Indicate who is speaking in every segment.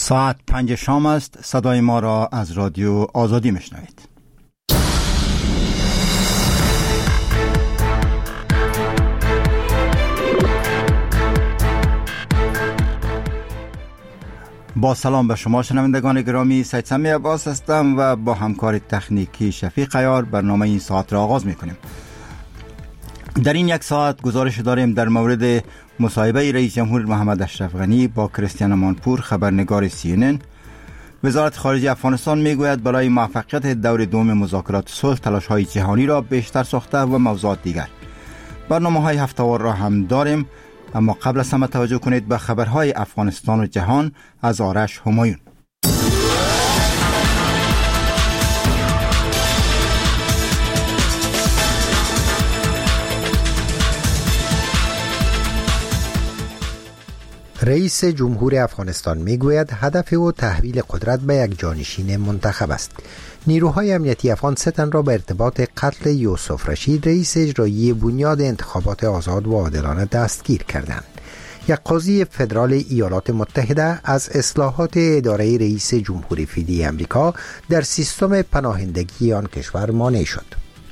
Speaker 1: ساعت 5 شام است. صدای ما را از رادیو آزادی میشنوید. با سلام به شما شنوندگان گرامی، سید سمی عباس هستم و با همکار تکنیکی شفیق عیار برنامه این ساعت را آغاز میکنیم. در این یک ساعت گزارش داریم در مورد مصاحبه رئیس جمهور محمد اشرف غنی با کریستیان مانپور، خبرنگار CNN. وزارت خارجه افغانستان میگوید برای موفقیت دور دوم مذاکرات صلح تلاش‌های جهانی را بیشتر ساخته و موضوعات دیگر. برنامه‌های هفته‌وار را هم داریم، اما قبل از همه توجه کنید به خبرهای افغانستان و جهان از آرش همایون.
Speaker 2: رئیس جمهور افغانستان میگوید هدف او تحویل قدرت به یک جانشین منتخب است. نیروهای امنیتی افغان 3 تن را به ارتباط قتل یوسف رشید، رئیس اجرایی بنیاد انتخابات آزاد و عادلانه، دستگیر کردند. یک قاضی فدرال ایالات متحده از اصلاحات اداره رئیس جمهوری فعلی امریکا در سیستم پناهندگی آن کشور مانع شد.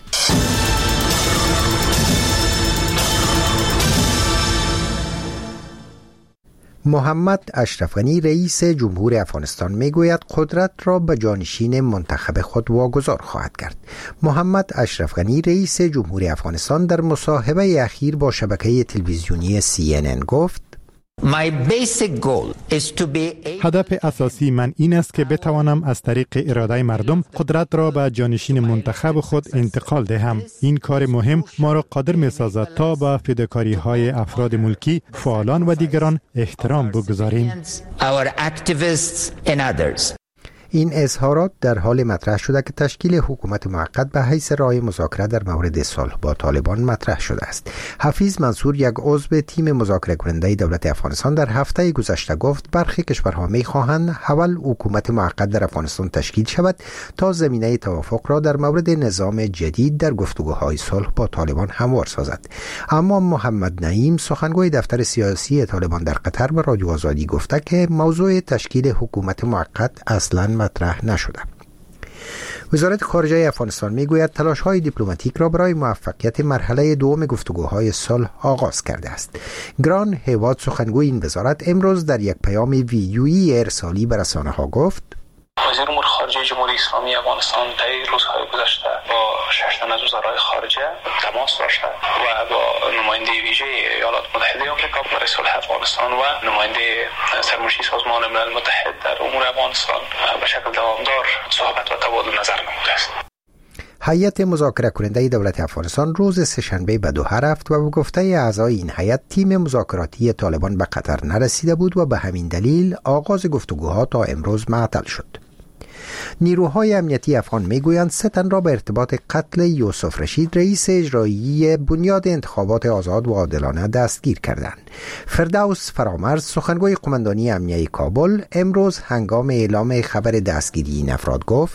Speaker 2: محمد اشرف غنی رئیس جمهور افغانستان میگوید قدرت را به جانشین منتخب خود واگذار خواهد کرد. محمد اشرف غنی رئیس جمهور افغانستان در مصاحبه اخیر با شبکه تلویزیونی CNN گفت:
Speaker 3: هدف اساسی من این است که بتوانم از طریق اراده مردم قدرت را به جانشین منتخب خود انتقال دهم. این کار مهم ما را قادر می سازد تا به فداکاری های افراد ملکی، فعالان و دیگران احترام بگذاریم.
Speaker 2: این اظهارات در حال مطرح شده که تشکیل حکومت موقت به حیث راه مذاکره در مورد صلح با طالبان مطرح شده است. حفیظ منصور، یک عضو تیم مذاکره کننده دولت افغانستان، در هفته گذشته گفت برخی کشورها می‌خواهند اول حکومت موقت در افغانستان تشکیل شود تا زمینه توافق را در مورد نظام جدید در گفتگوهای صلح با طالبان هموار سازد. اما محمد نعیم، سخنگوی دفتر سیاسی طالبان در قطر، به رادیو آزادی گفته که موضوع تشکیل حکومت موقت اصلاً مطرح نشده. وزارت خارجه افغانستان میگوید تلاش‌های دیپلماتیک را برای موفقیت مرحله دوم گفتگوهای صلح آغاز کرده است. گران هیواد، سخنگوی این وزارت، امروز در یک پیام ویدیویی ارسالی به رسانه‌ها گفت:
Speaker 4: وزیر امور خارجه جمهوری اسلامی افغانستان در روزهای گذشته با 6 تن از وزرای خارجه تماس داشته و با نماینده ویژه ایالات متحده آمریکا برای صلح افغانستان و نماینده سرمنشی سازمان ملل متحد در امور افغانستان به شکل دوامدار صحبت و تبادل نظر نموده است.
Speaker 2: هیئت مذاکره کننده دولت افغانستان روز سه‌شنبه به دوحه رفت و به گفته اعضای این هیئت تیم مذاکراتی طالبان به قطر نرسیده بود و به همین دلیل آغاز گفتگوها تا امروز معطل شد. نیروهای امنیتی افغان میگویند 3 تن را به ارتباط قتل یوسف رشید، رئیس اجرایی بنیاد انتخابات آزاد و عادلانه، دستگیر کردند. فردوس فرامرز، سخنگوی قماندانی امنیه کابل، امروز هنگام اعلام خبر دستگیری این افراد گفت: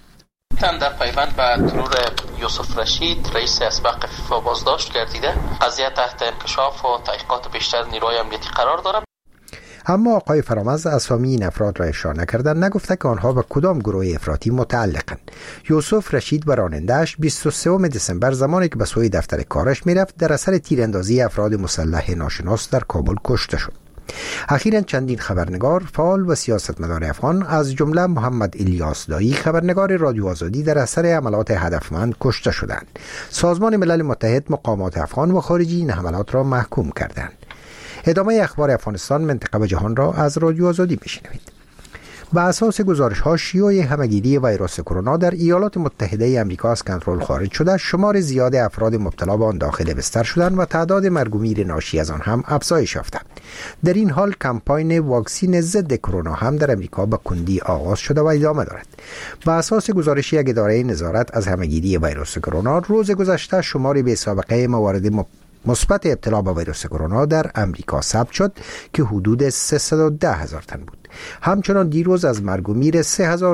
Speaker 5: در پیوند به ترور یوسف رشید، رئیس اسبق فیفا، بازداشت گردیده. قضیه تحت انکشاف و تحقیقات بیشتر نیروهای امنیتی قرار دارد.
Speaker 2: اما آقای فرامرز اسامی این افراد را اشاره نکردند، نگفته که آنها به کدام گروه افراطی متعلقند. یوسف رشید و راننده‌اش 23 دسامبر زمانی که به سوی دفتر کارش میرفت در اثر تیراندازی افراد مسلح ناشناس در کابل کشته شد. اخیراً چندین خبرنگار، فعال و سیاستمدار افغان، از جمله محمد الیاس دایی، خبرنگار رادیو آزادی، در اثر عملات هدفمند کشته شدند. سازمان ملل متحد، مقامات افغان و خارجی این حملات را محکوم کردند. ادامه اخبار افغانستان، منطقه و جهان را از رادیو آزادی میشنوید. بر اساس گزارش‌ها، شیوع همه‌گیری ویروس کرونا در ایالات متحده آمریکا از کنترل خارج شده، شمار زیاد افراد مبتلا به آن داخل بستر شدند و تعداد مرگ و میر ناشی از آن هم افزایش یافته. در این حال کمپاین واکسین ضد کرونا هم در آمریکا به کندی آغاز شده و ادامه دارد. بر اساس گزارش یک اداره نظارت از همه‌گیری ویروس کرونا، روز گذشته شمار بی‌سابقه موارد مثبت ابتلا به ویروس کرونا در امریکا ثبت شد که حدود 310,000 تن بود. همچنان دیروز از مرگ و میر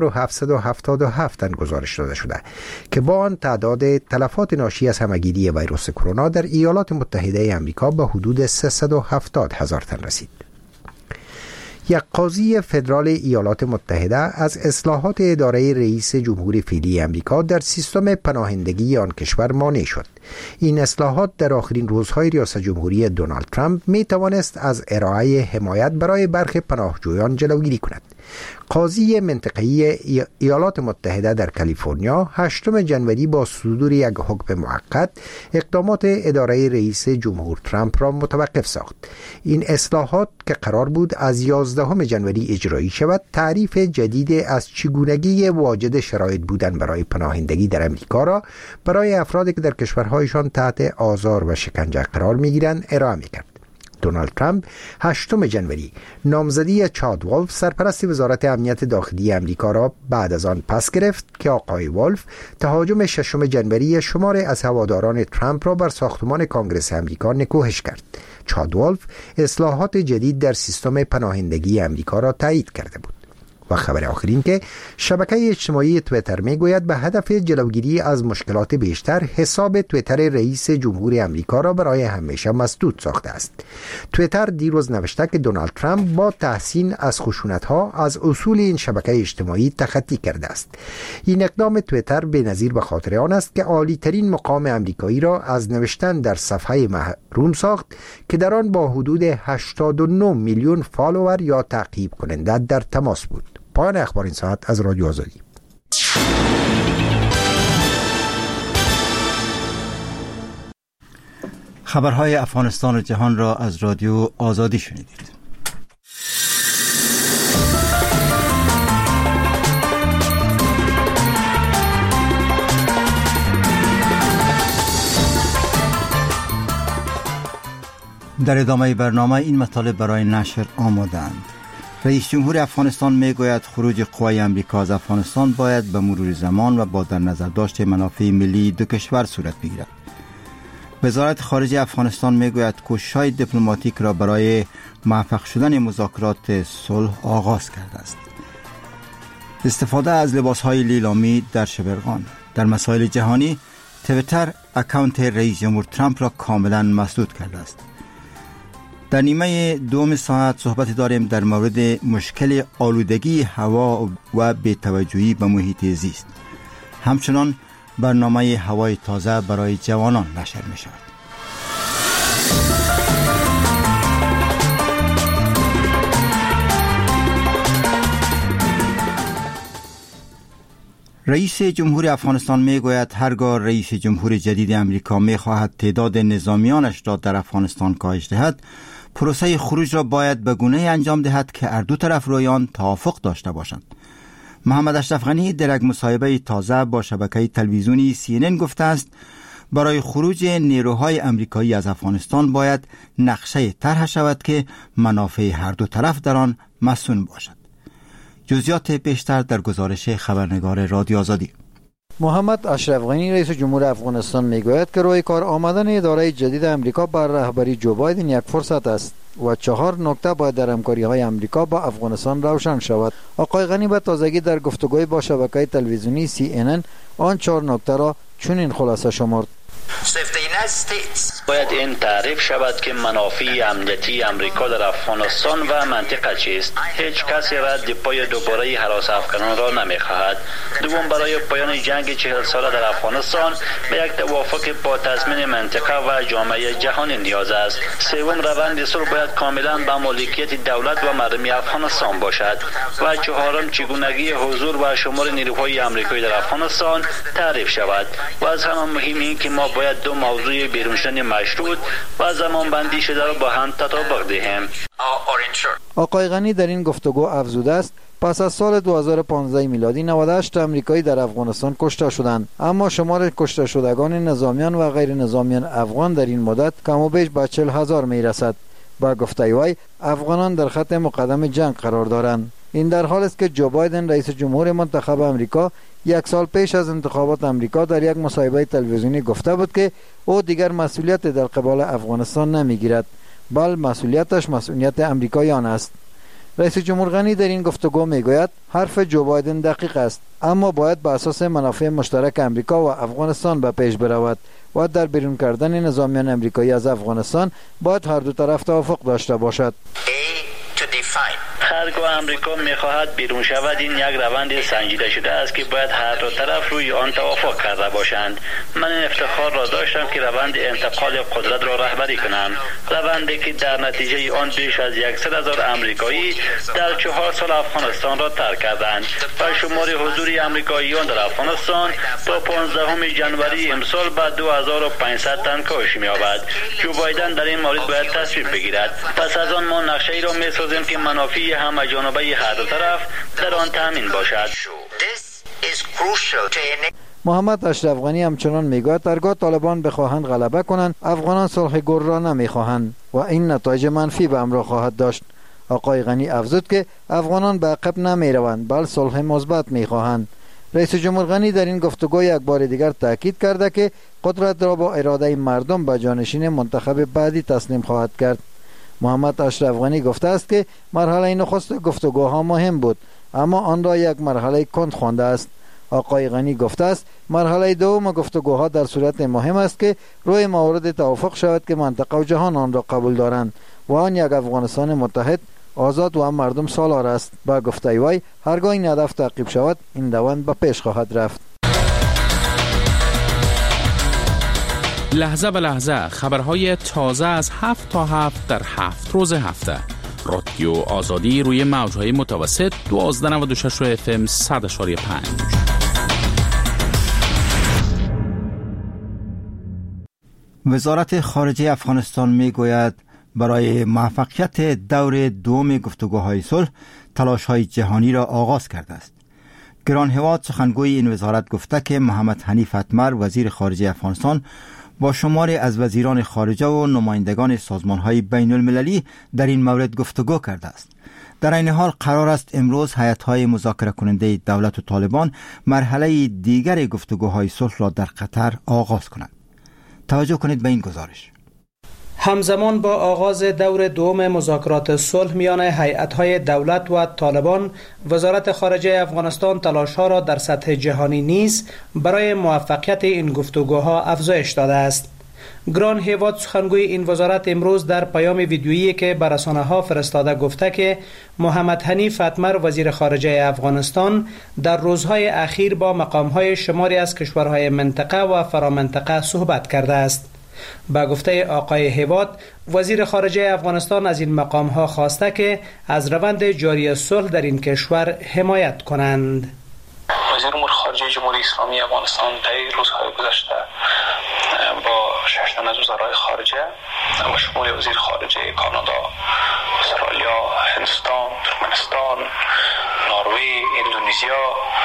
Speaker 2: 3777 تن گزارش داده شده که با آن تعداد تلفات ناشی از همه‌گیری ویروس کرونا در ایالات متحده آمریکا به حدود 370,000 تن رسید. یک قاضی فدرال ایالات متحده از اصلاحات اداره رئیس جمهور فعلی امریکا در سیستم پناهندگی آن کشور مانع شد. این اصلاحات در آخرین روزهای ریاست جمهوری دونالد ترامپ می توانست از ارائه حمایت برای برخی پناهجویان جلوگیری کند. قاضی منطقه‌ای ایالات متحده در کالیفرنیا 8 جنوری با صدور یک حکم موقت اقدامات اداره رئیس جمهور ترامپ را متوقف ساخت. این اصلاحات که قرار بود از 11 جنوری اجرایی شود، تعریف جدید از چگونگی واجد شرایط بودن برای پناهندگی در امریکا را برای افرادی که در کشورهایشان تحت آزار و شکنجه قرار می‌گیرند ارائه می‌کرد. دونالد ترامپ 8 جنوری نامزدی چاد ولف سرپرست وزارت امنیت داخلی امریکا را بعد از آن پس گرفت که آقای ولف تهاجم 6 جنوری شماری از هواداران ترامپ را بر ساختمان کنگره امریکا نکوهش کرد. چاد ولف اصلاحات جدید در سیستم پناهندگی امریکا را تایید کرده بود. و خبر آخرین که شبکه اجتماعی تویتر میگوید به هدف جلوگیری از مشکلات بیشتر حساب تویتر رئیس جمهور امریکا را برای همیشه مسدود ساخته است. تویتر دیروز نوشته که دونالد ترامپ با تحسین از خشونت‌ها از اصول این شبکه اجتماعی تخطی کرده است. این اقدام تویتر بی‌نظیر به خاطر آن است که عالی‌ترین مقام امریکایی را از نوشتن در صفحه محروم ساخت که در آن با حدود 89 میلیون فالوور یا تعقیب کننده در تماس بود. پایان اخبار این ساعت از رادیو آزادی.
Speaker 1: خبرهای افغانستان و جهان را از رادیو آزادی شنیدید. در ادامه برنامه این مطالب برای نشر آماده‌اند. رئیس جمهور افغانستان میگوید خروج قوای امریکا از افغانستان باید به مرور زمان و با در نظر داشت منافع ملی دو کشور صورت بگیرد. وزارت خارجه افغانستان میگوید کوشش‌های دیپلماتیک را برای موفق شدن مذاکرات صلح آغاز کرده است. استفاده از لباس‌های لیلامی در شبرغان. در مسائل جهانی تویتر اکانت رئیس جمهور ترامپ را کاملا مسدود کرده است. در نیمه دوم ساعت صحبت داریم در مورد مشکل آلودگی هوا و بی‌توجهی به محیط زیست. همچنان برنامه هوای تازه برای جوانان نشر می شود. رئیس جمهور افغانستان می گوید هرگاه رئیس جمهور جدید امریکا می خواهد تعداد نظامیانش را در افغانستان کاهش دهد، پروسه خروج را باید به گونه‌ای انجام دهد که هر دو طرف روی آن توافق داشته باشند. محمد اشرف غنی در یک مصاحبه تازه با شبکه تلویزیونی CNN گفته است برای خروج نیروهای امریکایی از افغانستان باید نقشه طرح شود که منافع هر دو طرف در آن مصون باشد. جزئیات بیشتر در گزارش خبرنگار رادیو آزادی.
Speaker 6: محمد اشرف غنی رئیس جمهور افغانستان میگوید که روی کار آمدن اداره جدید امریکا بر رهبری جو بایدن یک فرصت است و 4 نکته باید در همکاری‌های امریکا با افغانستان روشن شود. آقای غنی به تازگی در گفتگوی با شبکه تلویزیونی CNN آن 4 نکته را چنین خلاصه شمرد:
Speaker 7: باید این تعریف شود که منافع امنیتی امریکا در افغانستان و منطقه چیست. هیچ کسی رد پای دوباره هراس افغانان را نمیخواهد. دوم، برای پایان جنگ 40 ساله در افغانستان به یک توافق با تضمین منطقه و جامعه جهانی نیاز است. سوم، روند صلح باید کاملا به مالکیت دولت و مردم افغانستان باشد. و چهارم، چگونگی حضور و شمار نیروهای امریکایی در افغانستان تعریف شود. و از همه مهم این که ما باید دو موضوع بیرون شدن مشروط و زمان بندی شده را با هم تطابق دهیم.
Speaker 6: آقای غنی در این گفتگو افزوده است پس از سال 2015 میلادی 98 امریکایی در افغانستان کشته شدند، اما شمار کشته شدگان نظامیان و غیر نظامیان افغان در این مدت کم و بیش به 40,000 می رسد. با گفته وی افغانان در خط مقدم جنگ قرار دارند. این در حال است که جو بایدن رئیس جمهور منتخب امریکا 1 سال پیش از انتخابات امریکا در یک مصاحبه تلویزیونی گفته بود که او دیگر مسئولیت در قبال افغانستان نمیگیرد، بل مسئولیتش مسئولیت امریکایان است. رئیس جمهور غنی در این گفتگو میگوید حرف جو بایدن دقیق است، اما باید بر اساس منافع مشترک امریکا و افغانستان به پیش برود و در بیرون کردن نظامیان امریکایی از افغانستان باید هر دو طرف توافق داشته باشد.
Speaker 7: هرگاه امریکا میخواهد بیرون شود، این یک روند سنجیده شده است که باید هر دو طرف روی آن توافق کرده باشند. من این افتخار را داشتم که روند انتقال قدرت را رهبری کنم، روندی که در نتیجه آن بیش از 100,000 امریکایی در 4 سال افغانستان را ترک کردند و شمار حضور امریکاییان در افغانستان تا 15 جنوری امسال به 2500 تن کاهش می‌یابد. جو بایدن در این مورد باید تصمیم بگیرد. پس از آن ما نقشه‌ای را می‌سازیم که منافع همه جانبه هر دو طرف در آن تامین باشد.
Speaker 6: محمد اشرف غنی همچنان میگوید هرگاه طالبان بخواهند غلبه کنند، افغانان صلح گر را نمیخواهند و این نتایج منفی به همراه خواهد داشت. آقای غنی افزود که افغانان به عقب نمیروند بل صلح مثبت میخواهند. رئیس جمهور غنی در این گفتگو یک بار دیگر تاکید کرده که قدرت را با اراده مردم به جانشین منتخب بعدی تسلیم خواهد کرد. محمد اشرف غنی گفته است که مرحله نخست گفتگوها مهم بود اما آن را یک مرحله کند خوانده است. آقای غنی گفته است مرحله دوم گفتگوها در صورت مهم است که روی موارد توافق شود که منطقه و جهان آن را قبول دارند و آن یک افغانستان متحد، آزاد و مردم سالار است. با گفته وی هرگاه این هدف تعقیب شود این دوند به پیش خواهد رفت.
Speaker 8: لحظه به لحظه خبرهای تازه از 7 تا 7 در 7 روز هفته. رادیو آزادی روی موجهای متوسط 1296 FM 100.5.
Speaker 1: وزارت خارجه افغانستان میگوید برای موفقیت دور دوم گفتگوهای صلح تلاش‌های جهانی را آغاز کرده است. گران هواد سخنگوی این وزارت گفته که محمد حنیف اتمر وزیر خارجه افغانستان با شماری از وزیران خارجه و نمایندگان سازمان‌های بین المللی در این مورد گفتگو کرده است. در این حال قرار است امروز هیئت‌های مذاکره کننده دولت و طالبان مرحله دیگر گفتگوهای صلح را در قطر آغاز کنند. توجه کنید به این گزارش.
Speaker 9: همزمان با آغاز دور دوم مذاکرات صلح میان هیئت‌های دولت و طالبان، وزارت خارجه افغانستان تلاش‌ها را در سطح جهانی نیز برای موفقیت این گفتگوها افزایش داده است. گران هیواد سخنگوی این وزارت امروز در پیام ویدیویی که به رسانه‌ها فرستاده گفته که محمد حنیف اتمر وزیر خارجه افغانستان در روزهای اخیر با مقام‌های شماری از کشورهای منطقه و فرامنطقه صحبت کرده است. با گفته آقای هیواد، وزیر خارجه افغانستان از این مقام‌ها خواسته که از روند جاری صلح در این کشور حمایت کنند.
Speaker 4: وزیر امور خارجه جمهوری اسلامی افغانستان در روزهای گذشته با 6 تن از وزرای خارجه و شمول وزیر خارجه کانادا، استرالیا، هندوستان، ترکمنستان، نروژ، اندونزیا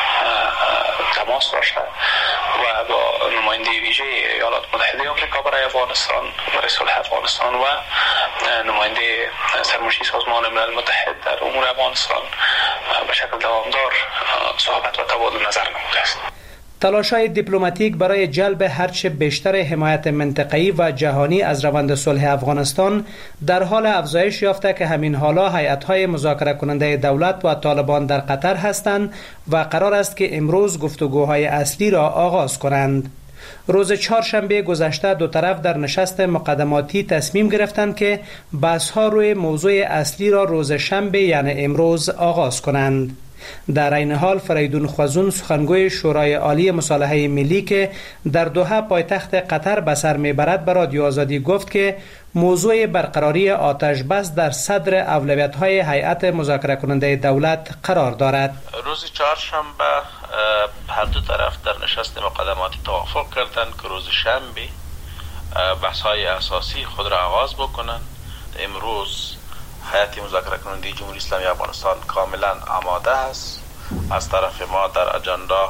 Speaker 4: تماس داشته و با نماینده ویژه ایالات متحده آمریکا برای افغانستان، برای صلح افغانستان و نماینده سرمنشی سازمان ملل متحد در امور افغانستان به شکل دوامدار صحبت و تبادل نظر نموده است.
Speaker 9: تلاش‌های دیپلماتیک برای جلب هرچه بیشتر حمایت منطقه‌ای و جهانی از روند صلح افغانستان در حال افزایش یافته که همین حالا هیئت‌های مذاکره کننده دولت و طالبان در قطر هستند و قرار است که امروز گفتگوهای اصلی را آغاز کنند. روز چهارشنبه گذشته دو طرف در نشست مقدماتی تصمیم گرفتند که بحث‌ها روی موضوع اصلی را روز شنبه یعنی امروز آغاز کنند. در این حال فریدون خوازون سخنگوی شورای عالی مصالحه ملی که در دوحه پایتخت قطر به سر میبرد به رادیو آزادی گفت که موضوع برقراری آتش بس در صدر اولویت‌های هیئت مذاکره کننده دولت قرار دارد.
Speaker 5: روز چهارشنبه هر دو طرف در نشست مقدماتی توافق کردند که روز شنبه بحث‌های اساسی خود را آغاز بکنند. امروز هیئت مذاکره کننده جمهوری اسلامی افغانستان کاملا آماده است. از طرف ما در اجندا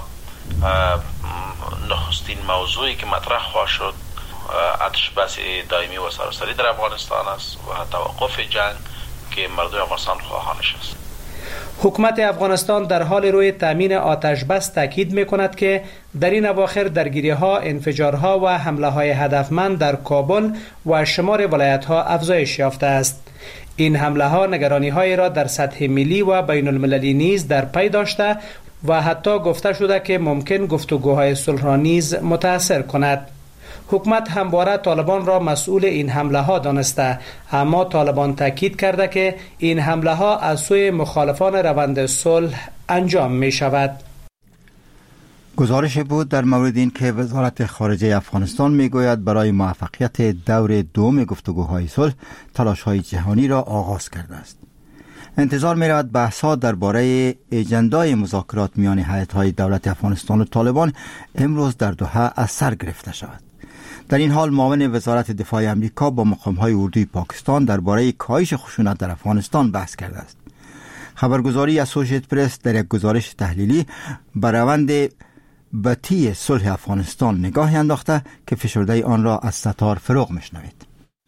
Speaker 5: نخستین موضوعی که مطرح خواهد شد آتش بس دائمی و سراسری در افغانستان است و توقف جنگ که مردم افغانستان خواهانش است.
Speaker 9: حکومت افغانستان در حال روی تامین آتش بس تاکید می‌کند که در این اواخر درگیری‌ها، انفجارها و حمله‌های هدفمند در کابل و شمار ولایت‌ها افزایش یافته است. این حمله‌ها نگرانی‌هایی را در سطح ملی و بین المللی نیز در پی داشته و حتی گفته شده که ممکن گفتگوهای صلح را نیز متأثر کند. حکومت همواره طالبان را مسئول این حمله ها دانسته، اما طالبان تاکید کرده که این حمله ها از سوی مخالفان روند صلح انجام می شود.
Speaker 1: گزارش بود در مورد این که وزارت خارجه افغانستان میگوید برای موفقیت دور دوم گفتگوهای صلح تلاش‌های جهانی را آغاز کرده است. انتظار می رود بحث‌ها درباره اجندای مذاکرات میان هیئت‌های دولت افغانستان و طالبان امروز در دوحه از سر گرفته شود. در این حال معاون وزارت دفاع آمریکا با مقام‌های اردوی پاکستان درباره کاهش خشونت در افغانستان بحث کرده است. خبرگزاری اسوسییتد پرس در یک گزارش تحلیلی بر روند بطی صلح افغانستان نگاهی انداخته که فشرده آن را از ستار فروغ میشنوید.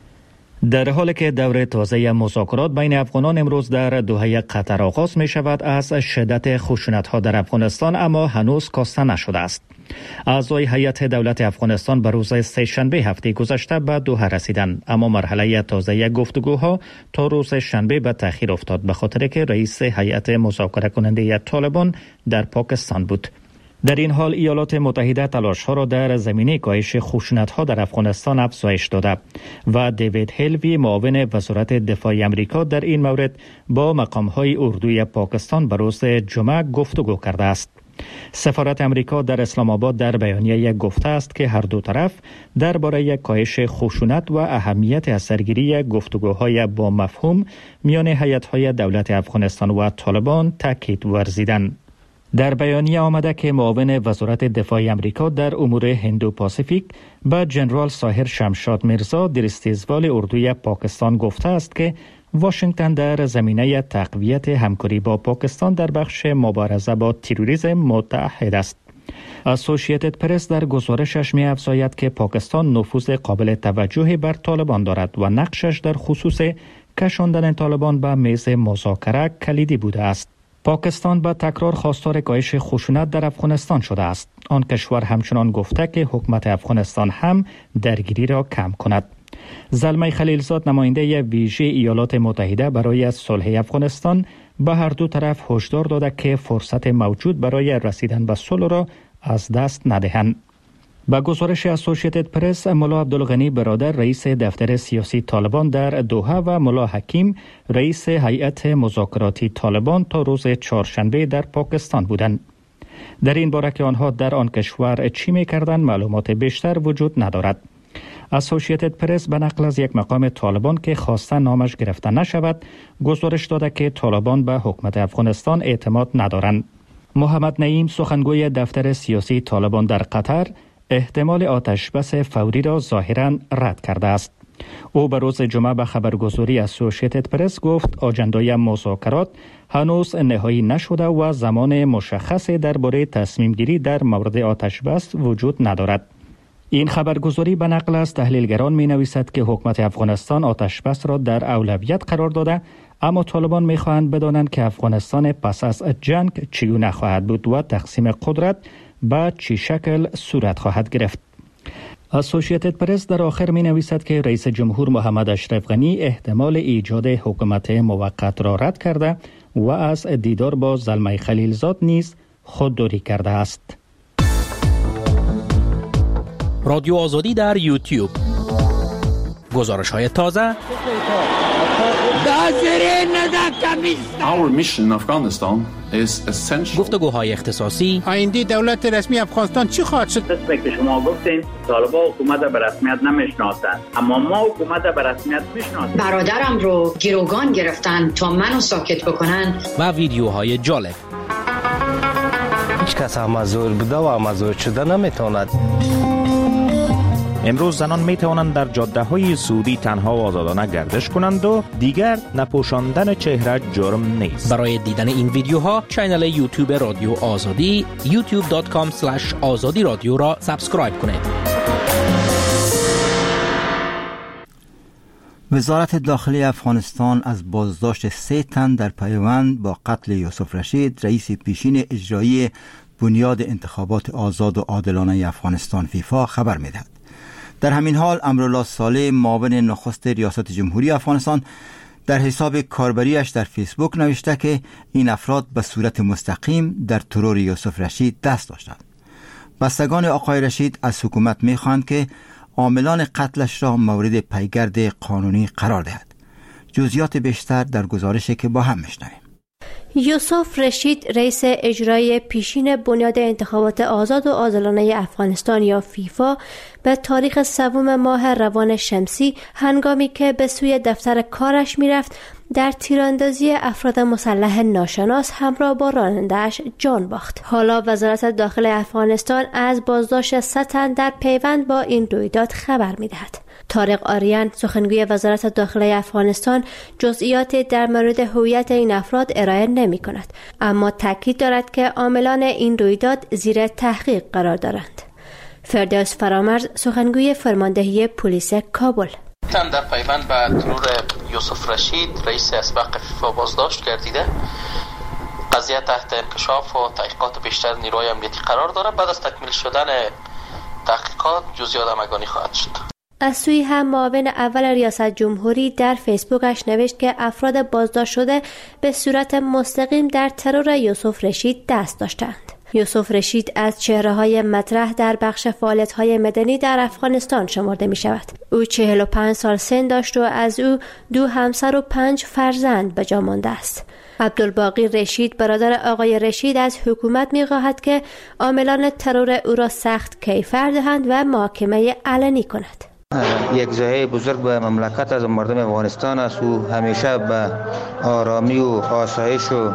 Speaker 10: در حالی که دور تازه مذاکرات بین افغانان امروز در دوحه قطر آغاز می شود، از شدت خشونت ها در افغانستان اما هنوز کاسته نشده است. اعضای هیئت دولت افغانستان به روز سه‌شنبه هفته گذشته به دوحه رسیدند، اما مرحله تازه گفتگوها تا روز شنبه به تأخیر افتاد به خاطر که رئیس هیئت مذاکره کننده طالبان در پاکستان بود. در این حال ایالات متحده تلاش‌ها را در زمینه کاهش خشونت‌ها در افغانستان افزایش داده و دیوید هلوی معاون وزارت دفاع آمریکا در این مورد با مقام‌های اردوی پاکستان به روز جمعه گفتگو کرده است. سفارت آمریکا در اسلام آباد در بیانیه گفته است که هر دو طرف درباره کاهش خشونت و اهمیت اثرگیری گفتگوهای با مفهوم میان هیئت‌های دولت افغانستان و طالبان تاکید ورزیدند. در بیانیه آمده که معاون وزارت دفاع آمریکا در امور هندو پاسیفیک به جنرال ساحر شمشاد میرزا در استیزوال اردوی پاکستان گفته است که واشنگتن در زمینه تقویت همکاری با پاکستان در بخش مبارزه با تروریسم متعهد است. اسوسییتد پرس در گزارشش می افزاید که پاکستان نفوذ قابل توجهی بر طالبان دارد و نقشش در خصوص کشاندن طالبان به میز مذاکره کلیدی بوده است. پاکستان به تکرار خواستار کاهش خشونت در افغانستان شده است. آن کشور همچنان گفته که حکومت افغانستان هم درگیری را کم کند. زلمه خلیلزاد نماینده ویژه ایالات متحده برای صلح افغانستان به هر دو طرف هشدار داده که فرصت موجود برای رسیدن به صلح را از دست ندهند. با گزارش اسوسییتد پرس، ملا عبدالغنی برادر رئیس دفتر سیاسی طالبان در دوحه و ملا حکیم رئیس هیئت مذاکراتی طالبان تا روز چهارشنبه در پاکستان بودند. در این باره که آنها در آن کشور چی می‌کردند معلومات بیشتر وجود ندارد. اسوسییتد پرس به نقل از یک مقام طالبان که خواسته نامش گرفته نشود گزارش داده که طالبان به حکومت افغانستان اعتماد ندارند. محمد نعیم سخنگوی دفتر سیاسی طالبان در قطر احتمال آتش بس فوری را ظاهراً رد کرده است. او به روز جمعه به خبرگزاری اسوسییتد پرس گفت آجندای مذاکرات هنوز نهایی نشده و زمان مشخصی درباره تصمیم گیری در مورد آتش بس وجود ندارد. این خبرگزاری به نقل از تحلیلگران می نویسد که حکومت افغانستان آتش بس را در اولویت قرار داده، اما طالبان می خواهند بدانند که افغانستان پس از جنگ چگونه خواهد بود و تقسیم قدرت به چه شکل صورت خواهد گرفت. اسوسییتد پرس در آخر می نویسد که رئیس جمهور محمد اشرف غنی احتمال ایجاد حکومت موقت را رد کرده و از دیدار با زلمه خلیلزاد نیز خودداری کرده است.
Speaker 8: رادیو آزادی در یوتیوب، گزارش های تازه، گفتگوهای اختصاصی.
Speaker 11: آینده دولت رسمی افغانستان چی خواهد شد؟
Speaker 12: قسمی که شما گفتین طالبان حکومت به رسمیت نمیشناسند، اما ما حکومت به رسمیت میشناسیم.
Speaker 13: برادرم رو گروگان گرفتن تا منو ساکت بکنن
Speaker 8: و ویدیوهای جالب.
Speaker 14: هیچ کس مزور بوده و مزور شده نمیتواند.
Speaker 15: امروز زنان می توانند در جاده های سعودی تنها و آزادانه گردش کنند و دیگر نپوشاندن چهره جرم نیست.
Speaker 8: برای دیدن این ویدیوها کانال یوتیوب رادیو آزادی youtube.com/azadi رادیو را سابسکرایب کنید.
Speaker 1: وزارت داخلی افغانستان از بازداشت 3 تن در پیوند با قتل یوسف رشید، رئیس پیشین اجرایی بنیاد انتخابات آزاد و عادلانه افغانستان فیفا خبر می‌دهد. در همین حال امرالله صالح معاون نخست ریاست جمهوری افغانستان در حساب کاربریش در فیسبوک نوشته که این افراد به صورت مستقیم در ترور یوسف رشید دست داشتند. بستگان آقای رشید از حکومت می‌خواهند که عاملان قتلش را مورد پیگرد قانونی قرار دهد. جزئیات بیشتر در گزارشی که با هم میشنویم.
Speaker 16: یوسف رشید رئیس اجرایی پیشین بنیاد انتخابات آزاد و عادلانه افغانستان یا فیفا به تاریخ 3 ماه روان شمسی هنگامی که به سوی دفتر کارش میرفت در تیراندازی افراد مسلح ناشناس همراه با راننده‌اش جان باخت. حالا وزارت داخله افغانستان از بازداشت 3 تن در پیوند با این رویداد خبر می‌دهد. طارق آریان سخنگوی وزارت داخله افغانستان جزئیاتی در مورد هویت این افراد ارائه نمی کند، اما تاکید دارد که عاملان این رویداد زیر تحقیق قرار دارند. فردوس فرامرز سخنگوی فرماندهی پلیس کابل:
Speaker 5: در پیوند به ترور یوسف رشید رئیس اسبق فیفا بازداشت گردیده. قضیه تحت انکشاف و تحقیقات بیشتر نیروی امنیتی قرار دارد. بعد از تکمیل شدن تحقیقات جزئیات همگانی خواهد شد.
Speaker 16: از سوی هم معاون اول ریاست جمهوری در فیسبوکش نوشت که افراد بازداشت شده به صورت مستقیم در ترور یوسف رشید دست داشتند. یوسف رشید از چهره‌های مطرح در بخش فعالیت‌های مدنی در افغانستان شمرده می‌شود. او 45 سال سن داشت و از او 2 همسر و 5 فرزند به جا مانده است. عبدالباقی رشید برادر آقای رشید از حکومت می‌خواهد که عاملان ترور او را سخت کیفر دهند و محاکمه علنی کند.
Speaker 17: یک ضایعه بزرگ به مملکت از مردم افغانستان است و همیشه به آرامی و آسایش و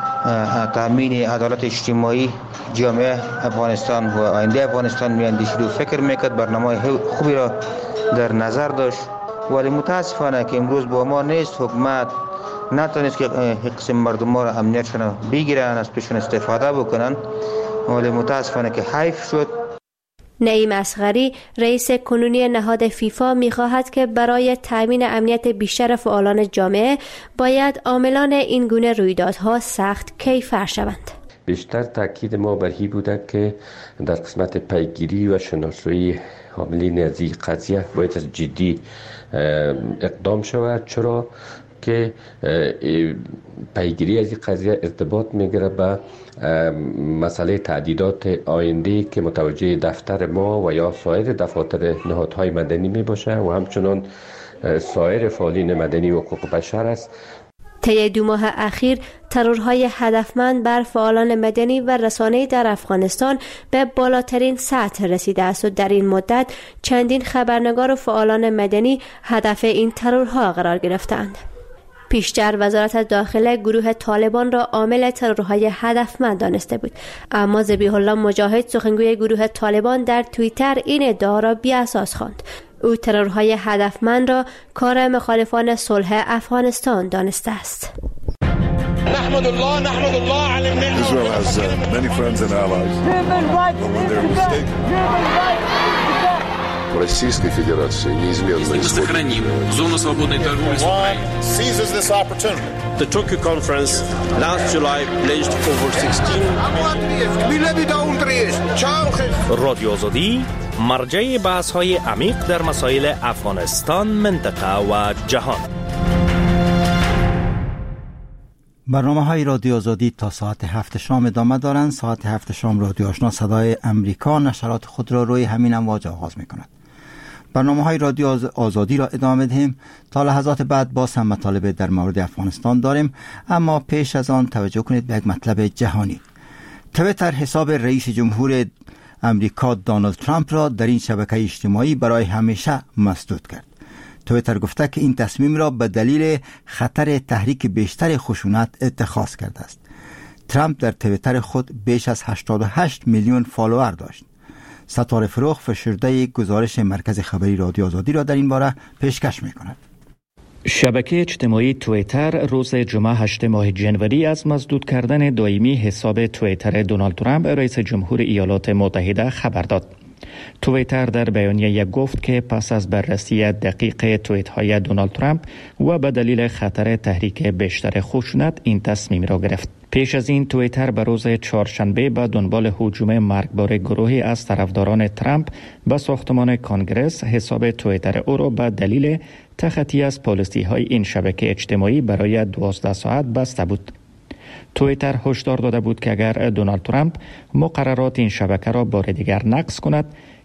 Speaker 17: تامین عدالت اجتماعی جامعه افغانستان و آینده افغانستان میاندیشید و فکر میکرد، برنامه خوبی را در نظر داشت، ولی متاسفانه که امروز با ما نیست. حکومت نتونست که قسم مردم را امنیتشان بگیرن، از پیشون استفاده بکنن، ولی متاسفانه که حیف شد.
Speaker 16: نعیم اصغری رئیس کنونی نهاد فیفا می‌خواهد که برای تأمین امنیت بیشتر فعالان جامعه باید عاملان این گونه رویدادها سخت کیفر شوند.
Speaker 18: بیشتر تاکید ما بر این بوده که در قسمت پیگیری و شناسایی عاملین از این قضیه باید از جدی اقدام شود، چرا که پیگیری از این قضیه ارتباط میگیره به مسئله تعدیدات آینده که متوجه دفتر ما و یا سایر دفاتر نهادهای مدنی می باشه و همچنان سایر فعالین مدنی و حقوق بشر است.
Speaker 16: طی 2 ماه اخیر ترورهای هدفمند بر فعالان مدنی و رسانه‌ای در افغانستان به بالاترین سطح رسیده است و در این مدت چندین خبرنگار و فعالان مدنی هدف این ترورها قرار گرفتند. پیشتر وزارت داخله گروه طالبان را عامل ترورهای هدفمند دانسته بود، اما ذبیح الله مجاهد سخنگوی گروه طالبان در توییتر این ادعا را بی‌اساس خواند. او ترورهای هدفمند را کار مخالفان صلح افغانستان دانسته است.
Speaker 19: نحمد الله على النعمة. Israel has many friends and allies. But when they're mistaken. Российской Федерации неизменно
Speaker 8: сохраним зону свободной торговли с Украиной.
Speaker 19: Seizes this opportunity.
Speaker 20: The Tokyo conference last July pledged over 16 رادیو آزادی مرجع بحث‌های عمیق در مسائل افغانستان، منطقه و جهان.
Speaker 1: برنامه‌های رادیو آزادی تا ساعت 7 شام ادامه دارند. ساعت 7 شام رادیو آشنا صدای امریکا نشرات خود را روی همین امواج آغاز می‌کند. برنامه‌های رادیو آزادی را ادامه دهیم. تا لحظات بعد باز هم مطالب در مورد افغانستان داریم، اما پیش از آن توجه کنید به یک مطلب جهانی. تویتر حساب رئیس جمهور امریکا دونالد ترامپ را در این شبکه اجتماعی برای همیشه مسدود کرد. تویتر گفته که این تصمیم را به دلیل خطر تحریک بیشتر خشونت اتخاذ کرده است. ترامپ در تویتر خود بیش از 88 میلیون فالوور داشت. ستاره فروغ فشرده گزارش مرکز خبری رادیو آزادی را در این باره پیشکش می‌کند.
Speaker 10: شبکه اجتماعی تویتر روز جمعه 8 ماه جنوری از مسدود کردن دائمی حساب تویتر دونالد ترامپ رئیس جمهور ایالات متحده خبر داد. تویتر در بیانیه گفت که پس از بررسی دقیق توییت‌های دونالد ترامپ و به دلیل خطر تحریک بیشتر خشونت این تصمیم را گرفت. پیش از این تویتر به روز چهارشنبه به دنبال هجوم مرگبار گروهی از طرفداران ترامپ به ساختمان کانگرس حساب تویتر او را به دلیل تخطی از پالیسی‌های این شبکه اجتماعی برای 12 ساعت بسته بود. تویتر هشدار داده بود که اگر دونالد ترامپ مقررات این شبکه را بار دیگر نقض کند،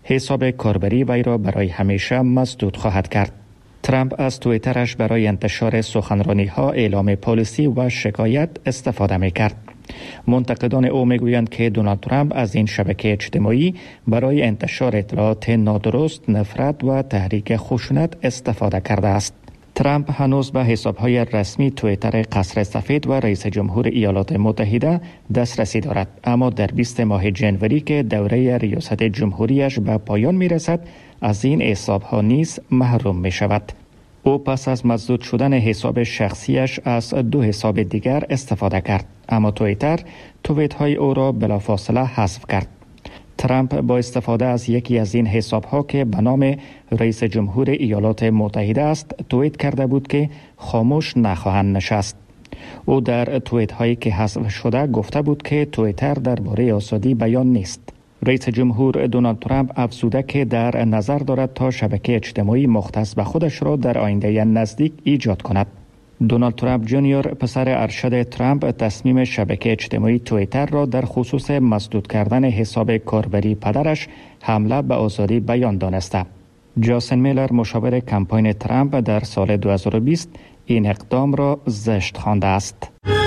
Speaker 10: حساب کاربری وی را برای همیشه مسدود خواهد کرد. ترامپ از توییترش برای انتشار سخنرانی‌ها، اعلام پالیسی و شکایت استفاده می‌کرد. منتقدان او میگویند که دونالد ترامپ از این شبکه اجتماعی برای انتشار اطلاعات نادرست، نفرت و تحریک خشونت استفاده کرده است. ترامپ هنوز به حساب‌های رسمی توییتر قصر سفید و رئیس جمهور ایالات متحده دسترسی دارد، اما در 20 ماه جنوری که دوره ریاست جمهوریش به پایان می‌رسد، از این حساب‌ها نیز محروم می‌شود. او پس از مسدود شدن حساب شخصیش از 2 حساب دیگر استفاده کرد، اما توییتر توییت‌های او را بلافاصله حذف کرد. ترامپ با استفاده از یکی از این حساب‌ها که به نام رئیس جمهور ایالات متحده است، توییت کرده بود که خاموش نخواهند نشست. او در توییت‌هایی که حذف شده گفته بود که توییتر درباره آزادی بیان نیست. رئیس جمهور دونالد ترامپ افزوده که در نظر دارد تا شبکه اجتماعی مختص به خودش را در آینده نزدیک ایجاد کند. دونالد ترامپ جونیور پسر ارشد ترامپ تصمیم شبکه اجتماعی توییتر را در خصوص مسدود کردن حساب کاربری پدرش حمله به آزادی بیان دانسته. جاسن میلر مشاور کمپاین ترامپ در سال 2020 این اقدام را زشت خوانده است.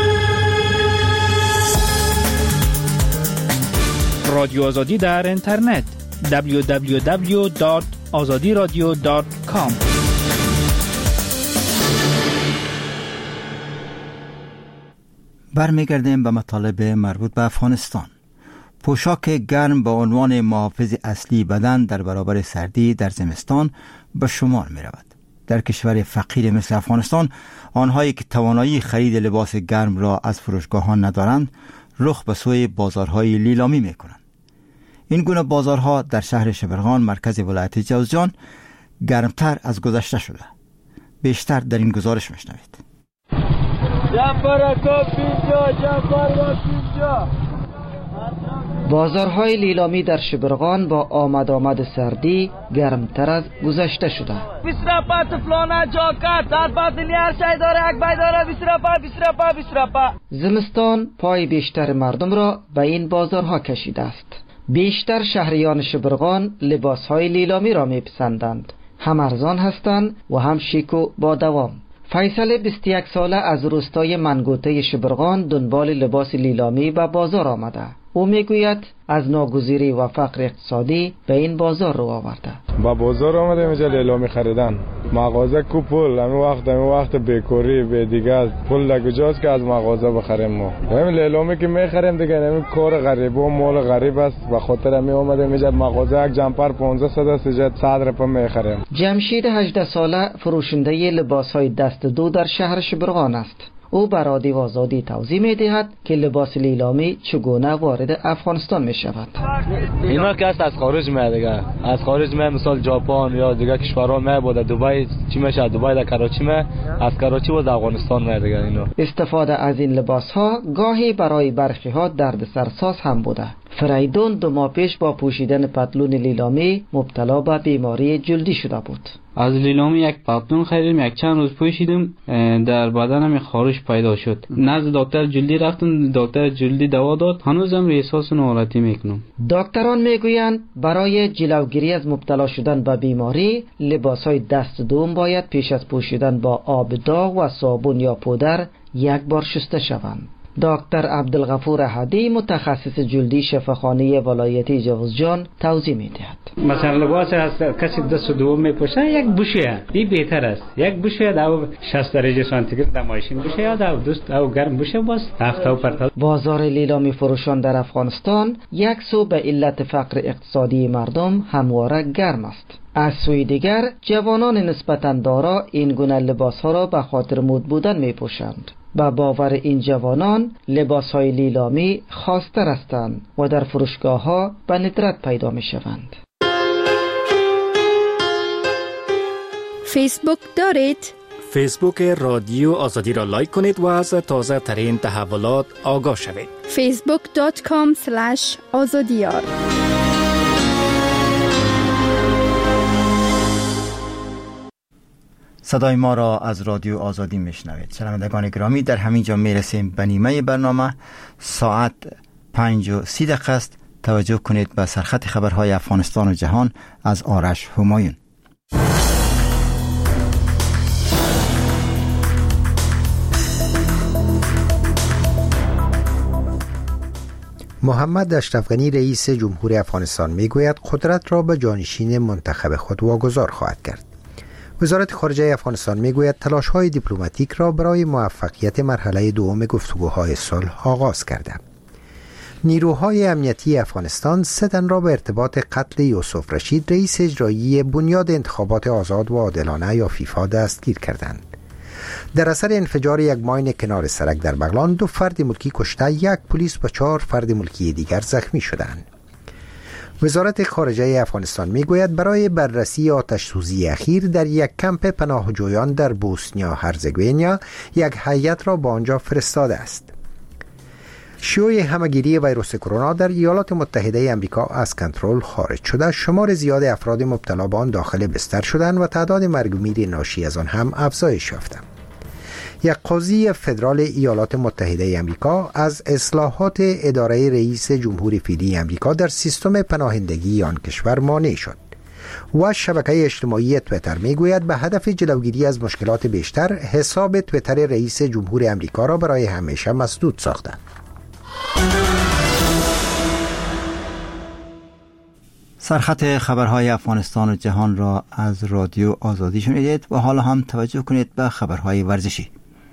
Speaker 20: رادیو آزادی در اینترنت www.azadiradio.com.
Speaker 1: برمیگردیم به مطالب مربوط به افغانستان. پوشاک گرم با عنوان محافظ اصلی بدن در برابر سردی در زمستان به شمار می رود. در کشور فقیر مثل افغانستان، آنهایی که توانایی خرید لباس گرم را از فروشگاهان ندارند، رخ به سوی بازارهای لیلامی می کنند. این گونه بازارها در شهر شبرغان مرکز ولایت جوزجان گرمتر از گذشته شده. بیشتر در این گزارش میشنوید.
Speaker 21: بازارهای لیلامی در شبرغان با آمد سردی گرمتر از گذشته شده.
Speaker 22: 20 فلانه جاکت در بدنی هر شای داره، یک بای داره 20
Speaker 21: زمستان پای بیشتر مردم را به این بازارها کشیده است. بیشتر شهریان شبرغان لباسهای لیلامی را میپسندند. هم ارزان هستند و هم شیک و با دوام. فیصل 21 ساله از روستای منگوته شبرغان دنبال لباس لیلامی به بازار آمده. او میگوید از ناگزیری و فقر اقتصادی به این بازار رو آورده.
Speaker 23: با بازار آمده اینجا لیلامی خریدن. مغازه کو پول، همین وقت بیکاری به دیگه پول لگجاست که از مغازه بخریم ما. همین لیلامی که میخریم دیگه همین کار غریب و مال غریب است، به خاطر همین اومده اینجا مغازه یک جمپر 1500 است، 100 روپیه میخریم.
Speaker 21: جمشید 18 ساله فروشنده لباسهای دست دو در شهر شبرغان است. او بر رادیو آزادی توضیح می‌دهد که لباس لیلامی چگونه وارد افغانستان می‌شود.
Speaker 24: اینا که از خارج میاد دیگه، از خارج میاد، مثلا ژاپن یا دیگه کشورها میاد، دبی چی میشه، دبی در کراچی میاد، از کراچی و افغانستان میاد دیگه. اینا
Speaker 21: استفاده از این لباس‌ها گاهی برای برخی‌ها دردسرساز هم بوده. فریدون 2 ماه پیش با پوشیدن پتلون لیلامی مبتلا به بیماری جلدی شده بود.
Speaker 25: از لیلامی یک پتلون خریدم، یک چند روز پوشیدم، در بدنم خارش پیدا شد. نزد دکتر جلدی رفتم، دکتر جلدی دوا داد، هنوزم احساس ناراحتی میکنم.
Speaker 21: دکتران میگویند برای جلوگیری از مبتلا شدن به بیماری، لباسهای دست دوم باید پیش از پوشیدن با آب داغ و صابون یا پودر یک بار شسته شوند. دکتر عبدالغفور احدی متخصص جلدی شفاخانه ولایتی جوزجان توضیح میدهد.
Speaker 25: مثلا لباس از کسی دست دوم میپوشه، یک بوشه این بهتر است. یک بوشه در 60 درجه سانتیگراد در ماشین بوشه یا در دوست او گرم بوشه باز هفته و پرتال.
Speaker 21: بازار لیلامی فروشان در افغانستان یک سو به علت فقر اقتصادی مردم همواره گرم است. از سوی دیگر جوانان نسبتاً دارا این گونه لباسها را به خاطر مد بودن میپوشند. با باور این جوانان لباسهای لیلامی خاص‌تر هستند و در فروشگاه‌ها به ندرت پیدا می‌شوند.
Speaker 26: فیسبوک دارید؟
Speaker 10: فیسبوک رادیو آزادی را لایک کنید و از تازه ترین تحولات آگاه شوید.
Speaker 26: facebook.com/azadiyar.
Speaker 1: صدای ما را از رادیو آزادی میشنوید. شنوندگان گرامی، در همین جا میرسیم به نیمه برنامه. ساعت 5:30 است. توجه کنید به سرخط خبرهای افغانستان و جهان از آرش همایون.
Speaker 2: محمد اشرف غنی رئیس جمهوری افغانستان میگوید قدرت را به جانشین منتخب خود واگذار خواهد کرد. وزارت خارجه افغانستان میگوید تلاش‌های دیپلماتیک را برای موفقیت مرحله دوم گفتگوهای صلح آغاز کرده. نیروهای امنیتی افغانستان 3 تن را به ارتباط قتل یوسف رشید رئیس اجرایی بنیاد انتخابات آزاد و عادلانه یا فیفا دستگیر کردند. در اثر انفجار یک ماین کنار سرک در بغلان 2 فرد ملکی کشته، 1 پلیس و 4 فرد ملکی دیگر زخمی شدند. وزارت خارجه افغانستان میگوید برای بررسی آتش سوزی اخیر در یک کمپ پناهجویان در بوسنیا هرزگوینیا یک هیئت را به آنجا فرستاده است. شیوع همهگیری ویروس کرونا در ایالات متحده آمریکا از کنترل خارج شده، شمار زیاد افراد مبتلا به آن داخل بستر شدند و تعداد مرگ و میر ناشی از آن هم افزایش یافت. یک قاضی فدرال ایالات متحده آمریکا از اصلاحات اداره رئیس جمهوری فعلی آمریکا در سیستم پناهندگی آن کشور مانع شد و شبکه اجتماعی تویتر میگوید به هدف جلوگیری از مشکلات بیشتر حساب تویتر رئیس جمهوری آمریکا را برای همیشه مسدود ساخته.
Speaker 1: سرخط خبرهای افغانستان و جهان را از رادیو آزادی شنیدید و حالا هم توجه کنید به خبرهای ورزشی.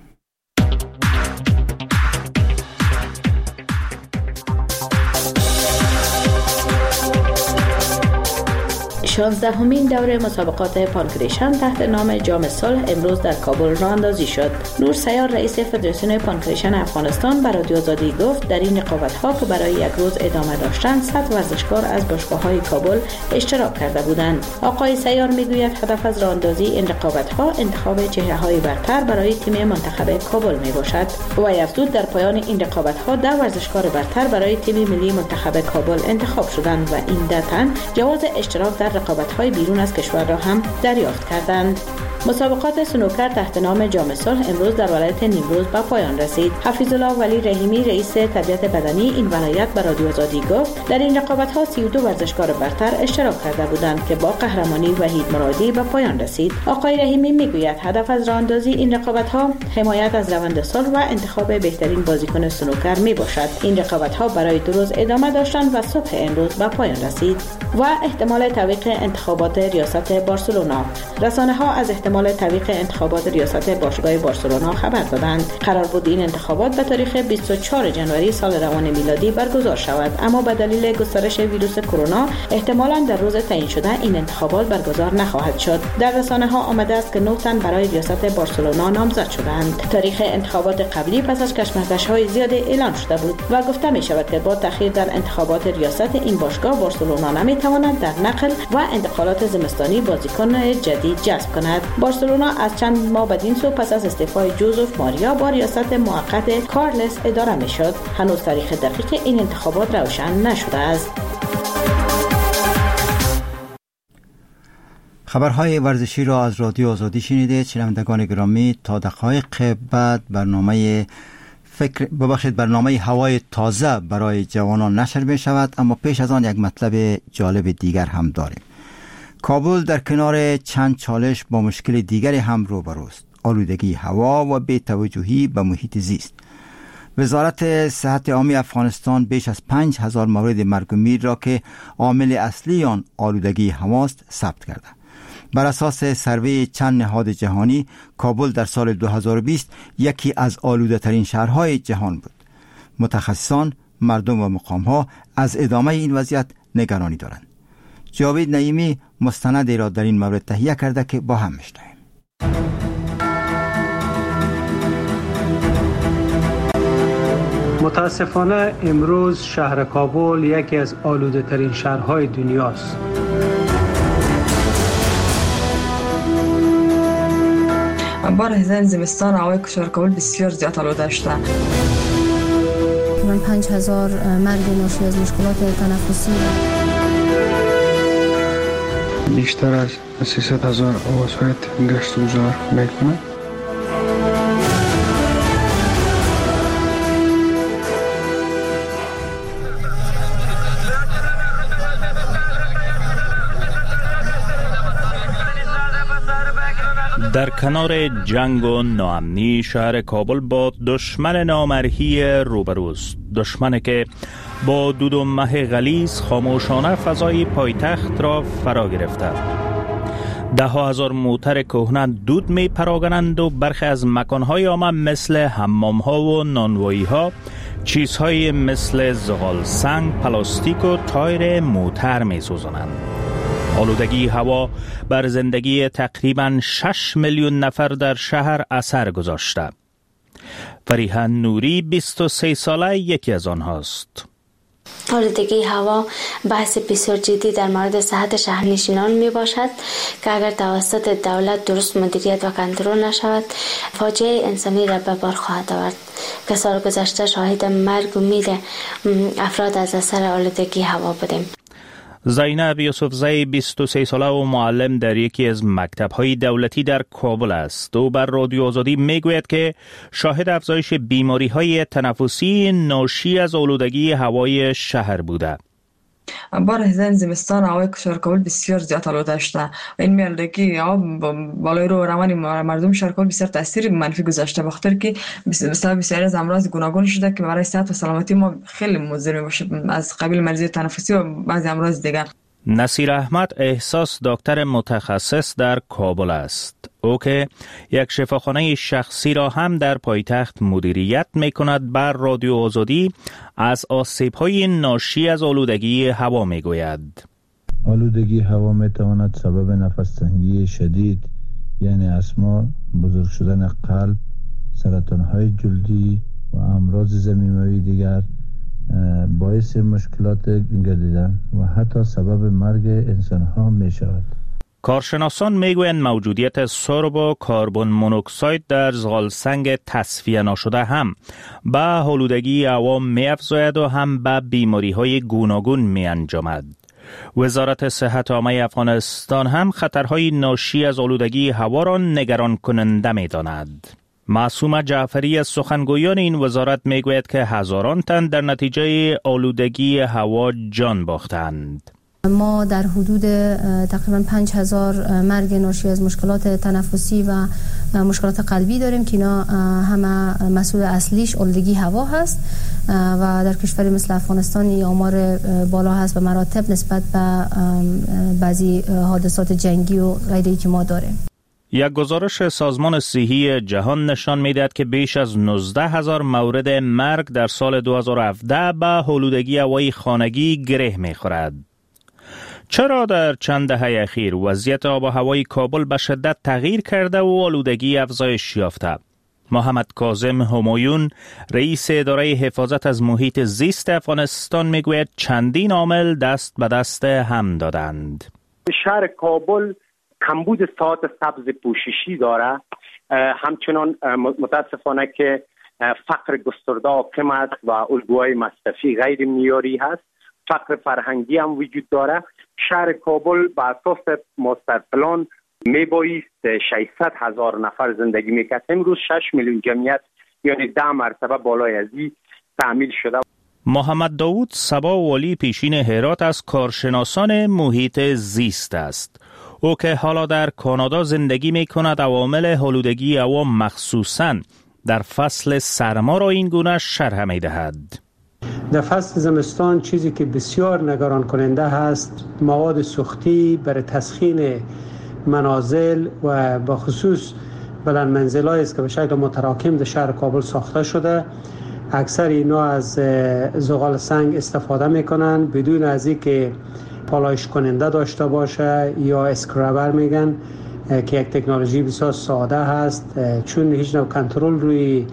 Speaker 3: 16مین دوره مسابقات پانکریشن تحت نام جام صلح امروز در کابل راه اندازی شد. نور سیار رئیس فدراسیون پانکریشن افغانستان به رادیو آزادی گفت در این رقابت‌ها که برای یک روز ادامه داشتند 100 ورزشکار از باشگاه‌های کابل اشتراک کرده بودند. آقای سیار میگوید هدف از راه اندازی این رقابت‌ها انتخاب چهره‌های برتر برای تیم منتخب کابل میباشد. و افزود در پایان این رقابت‌ها 10 ورزشکار برتر برای تیم ملی منتخب کابل انتخاب شدند و این 10 تن جواز اشتراک در رقابت‌های بیرون از کشور را هم دریافت کردند. مسابقات سنوکر تحت نام جام صلح امروز در ولایت نیمروز به پایان رسید. حفیظالله ولی رحیمی رئیس تربیت بدنی این ولایت به رادیو آزادی گفت در این رقابت‌ها 32 ورزشکار برتر اشتراک کرده بودند که با قهرمانی وحید مرادی به پایان رسید. آقای رحیمی میگوید هدف از راه اندازی این رقابت‌ها حمایت از روند صلح و انتخاب بهترین بازیکن سنوکر میباشد. این رقابت‌ها برای 2 روز ادامه داشتند و صبح امروز به پایان رسید. و احتمال تعویق انتخابات ریاست بارسلونا. رسانه‌ها از احتمال تعویق انتخابات ریاست باشگاه بارسلونا خبر دادند. قرار بود این انتخابات به تاریخ 24 جنوری سال روان میلادی برگزار شود، اما به دلیل گسترش ویروس کرونا احتمالاً در روز تعیین شده این انتخابات برگزار نخواهد شد. در رسانه‌ها آمده است که 9 تن برای ریاست بارسلونا نامزد شدند. تاریخ انتخابات قبلی پس از کشمکش‌های زیاد اعلان شده بود و گفته می‌شود که با تأخیر در انتخابات ریاست این باشگاه بارسلونا نمی‌تواند در نقل و انتقالات زمستانی بازیکن جدید جذب کند. بارسلونا از چند ماه بدین سو پس از استعفای جوزف ماریا با ریاست موقت کارلس اداره می‌شد. هنوز تاریخ دقیق این انتخابات روشن نشده است.
Speaker 1: خبرهای ورزشی را از رادیو آزادی شنیدید. شنوندگان گرامی، تا دقایق بعد برنامه هوای تازه برای جوانان نشر می شود، اما پیش از آن یک مطلب جالب دیگر هم داریم. کابل در کنار چند چالش با مشکل دیگری هم روبروست: آلودگی هوا و بی‌توجهی به محیط زیست. وزارت صحت عامه افغانستان بیش از 5000 مورد مرگ و میر را که عامل اصلی آن آلودگی هواست ثبت کرده. بر اساس سروی چند نهاد جهانی، کابل در سال 2020 یکی از آلوده ترین شهرهای جهان بود. متخصصان، مردم و مقامها از ادامه این وضعیت نگرانی دارند. جاوید نعیمی مستندی را در این مورد تهیه کرده که با هم میشنویم.
Speaker 9: متاسفانه امروز شهر کابل یکی از آلوده ترین شهرهای دنیاست.
Speaker 4: بار هزار زمستان هوای شهر کابل بسیار زیاد آلوده شده.
Speaker 6: من 5000 مرگ ناشی از مشکلات تنفسی.
Speaker 23: بیشتر از 300,000 وسایط گشت و گذار میکنه.
Speaker 15: در کنار جنگ و ناامنی شهر کابل با دشمن نامرئی روبروست. دشمنی که با دود و مه غلیظ خاموشانه فضای پایتخت را فرا گرفته. ده هزار موتر کهنه دود می پراگنند و برخی از مکانهای عامه مثل حمامها و نانواییها چیزهای مثل زغال سنگ، پلاستیک و تایر موتر می سوزانند. آلودگی هوا بر زندگی تقریباً 6 میلیون نفر در شهر اثر گذاشته. فریحه نوری 23 ساله یکی از آنهاست.
Speaker 6: آلودگی هوا بحث بسیار جدی در مورد صحت شهرنشینان می باشد که اگر توسط دولت درست مدیریت و کنترل نشود فاجعه انسانی را به بار خواهد آورد که سال گذشته شاهد مرگ و میر افراد از اثر آلودگی هوا بودیم.
Speaker 15: زینب یوسفزی 23 ساله و معلم در یکی از مکتب‌های دولتی در کابل است. او بر رادیو آزادی میگوید که شاهد افزایش بیماری‌های تنفسی ناشی از آلودگی هوای شهر بوده.
Speaker 4: بار هزین زمستان هوای شهر کابل بسیار زیاد آلوده شده و این آلودگی بالای روان مردم شهر کابل بسیار تاثیر منفی گذاشته، بخاطر که بسیار از امراض گوناگون شده که برای صحت و سلامتی ما خیلی مضر میشه، از قبیل مریضی تنفسی و بعضی امراض دیگر.
Speaker 15: نصیر احمد احساس دکتر متخصص در کابل است. او که یک شفاخانه شخصی را هم در پایتخت مدیریت می‌کند بر رادیو آزادی از آسیب‌های ناشی از آلودگی هوا می‌گوید.
Speaker 7: آلودگی هوا می‌تواند سبب نفس تنگی شدید یعنی اسما، بزرگ شدن قلب، سرطان‌های جلدی و امراض ضمیموی دیگر باعث مشکلات گردیدن و حتی سبب مرگ انسان‌ها می‌شود.
Speaker 15: کارشناسان میگویند موجودیت سرب و کربن مونوکساید در زغالسنگ تصفیه نشده هم به آلودگی هوا می‌افزاید و هم به بیماری‌های گوناگون می‌انجامد. وزارت صحت عامه افغانستان هم خطرهای ناشی از آلودگی هوا را نگران کننده می‌داند. معصومه جعفری از سخنگویان این وزارت میگوید که هزاران تن در نتیجه آلودگی هوا جان باختند.
Speaker 6: ما در حدود تقریبا 5000 مرگ ناشی از مشکلات تنفسی و مشکلات قلبی داریم که اینا همه مسئول اصلیش آلودگی هوا هست و در کشوری مثل افغانستان آمار بالا هست به مراتب نسبت به بعضی حادثات جنگی و غیری که ما داریم.
Speaker 15: یک گزارش سازمان صحی جهان نشان می‌دهد که بیش از 19,000 مورد مرگ در سال 2017 به آلودگی هوای خانگی گره می‌خورد. چرا در چند دهه اخیر وضعیت آب و هوای کابل به شدت تغییر کرده و آلودگی افزایش یافته؟ محمد کاظم همایون رئیس اداره حفاظت از محیط زیست افغانستان میگوید چندین عامل دست به دست هم دادند. شهر کابل
Speaker 11: کمبود ساعت سبز پوششی داره، همچنان متاسفانه که فقر گسترده حاکم است و الگوهای مصرفی غیر معیاری هست، فقر فرهنگی هم وجود داره. شهر کابل به اساس ماستر پلان میبایست 600,000 نفر زندگی میکرد، امروز 6 میلیون جمعیت یعنی 10 مرتبه بالای از این تعمیل شده.
Speaker 15: محمد داوود صبا والی پیشین هرات از کارشناسان محیط زیست است. او که حالا در کانادا زندگی می کند عوامل آلودگی هوا مخصوصاً در فصل سرما را این گونه شرح می دهد.
Speaker 12: در فصل زمستان چیزی که بسیار نگران کننده هست مواد سوختی برای تسخین منازل و به خصوص بلند منزل‌هایی است که به شکل متراکم در شهر کابل ساخته شده. اکثر اینا از زغال سنگ استفاده میکنن بدون از اینکه پالایش کننده داشته باشه یا اسکرابر میگن که یک تکنولوژی بسیار ساده هست، چون هیچ نوع کنترل روی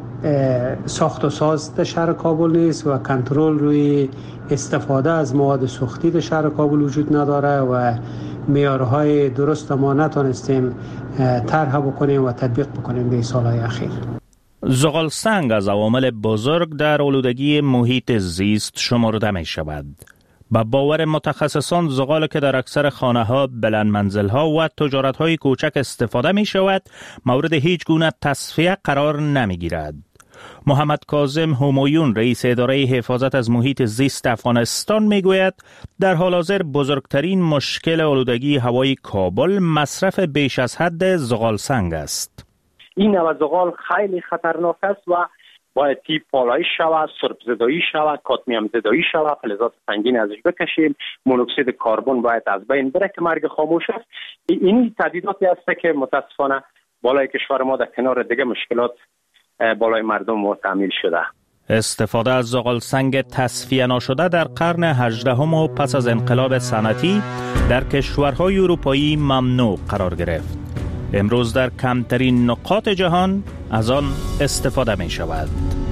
Speaker 12: ساخت و ساز در شهر کابل نیست و کنترل روی استفاده از مواد سوختی در شهر کابل وجود نداره و معیارهای درست ما نتونستیم طرح بکنیم و تطبیق بکنیم به سالهای اخیر.
Speaker 15: زغال سنگ از عوامل بزرگ در آلودگی محیط زیست شمرده می شود. با باور متخصصان زغال که در اکثر خانه‌ها، بلند منزل‌ها و تجارت‌های کوچک استفاده می شود، مورد هیچ گونه تصفیه قرار نمی گیرد. محمد کاظم همایون رئیس اداره حفاظت از محیط زیست افغانستان میگوید در حال حاضر بزرگترین مشکل آلودگی هوای کابل مصرف بیش از حد زغال سنگ است.
Speaker 11: این نوع زغال خیلی خطرناک است و باید پالایش شود، سرب زدایی شود، کادمیم زدایی شود، فلزات سنگین ازش بکشیم، مونوکسید کربن باید از بین بره که مرگ خاموش است. این تهدیداتی است که متاسفانه بالای کشور ما در کنار دیگه مشکلات بالای مردم ما تعمیل شده.
Speaker 15: استفاده از زغال سنگ تصفیه نشده در قرن 18 و پس از انقلاب صنعتی در کشورهای اروپایی ممنوع قرار گرفت. امروز در کمترین نقاط جهان از آن استفاده می شود.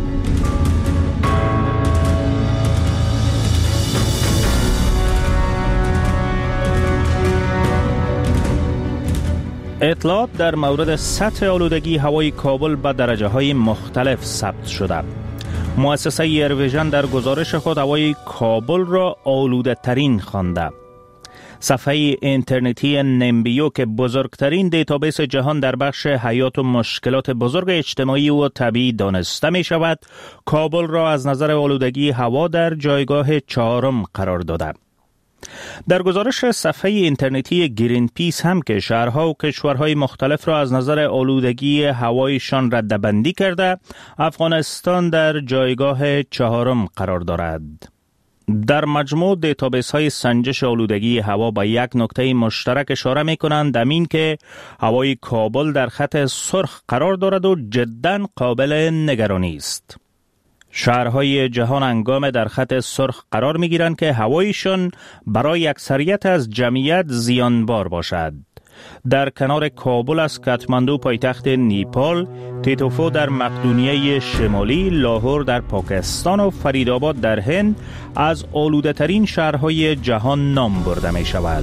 Speaker 15: اطلاعات در مورد سطح آلودگی هوای کابل به درجه های مختلف ثبت شده. مؤسسه ایرویژن در گزارش خود هوای کابل را آلوده ترین خوانده. صفحه اینترنتی نمبیو که بزرگترین دیتابیس جهان در بخش حیات و مشکلات بزرگ اجتماعی و طبیعی دانسته می شود، کابل را از نظر آلودگی هوا در جایگاه 4 قرار داده. در گزارش صفحه اینترنتی گرین پیس هم که شهرها و کشورهای مختلف را از نظر آلودگی هوایشان رده‌بندی کرده، افغانستان در جایگاه 4 قرار دارد. در مجموع دیتابیس های سنجش آلودگی هوا با یک نکته مشترک اشاره می کنند، همین که هوای کابل در خط سرخ قرار دارد و جداً قابل نگرانی است. شهرهای جهان هنگام در خط سرخ قرار می گیرند که هوایشان برای اکثریت از جمعیت زیانبار باشد. در کنار کابل از کاتماندو پایتخت نیپال، تیتوفو در مقدونیه شمالی، لاهور در پاکستان و فریدآباد در هند از آلوده ترین شهرهای جهان نام برده می شود.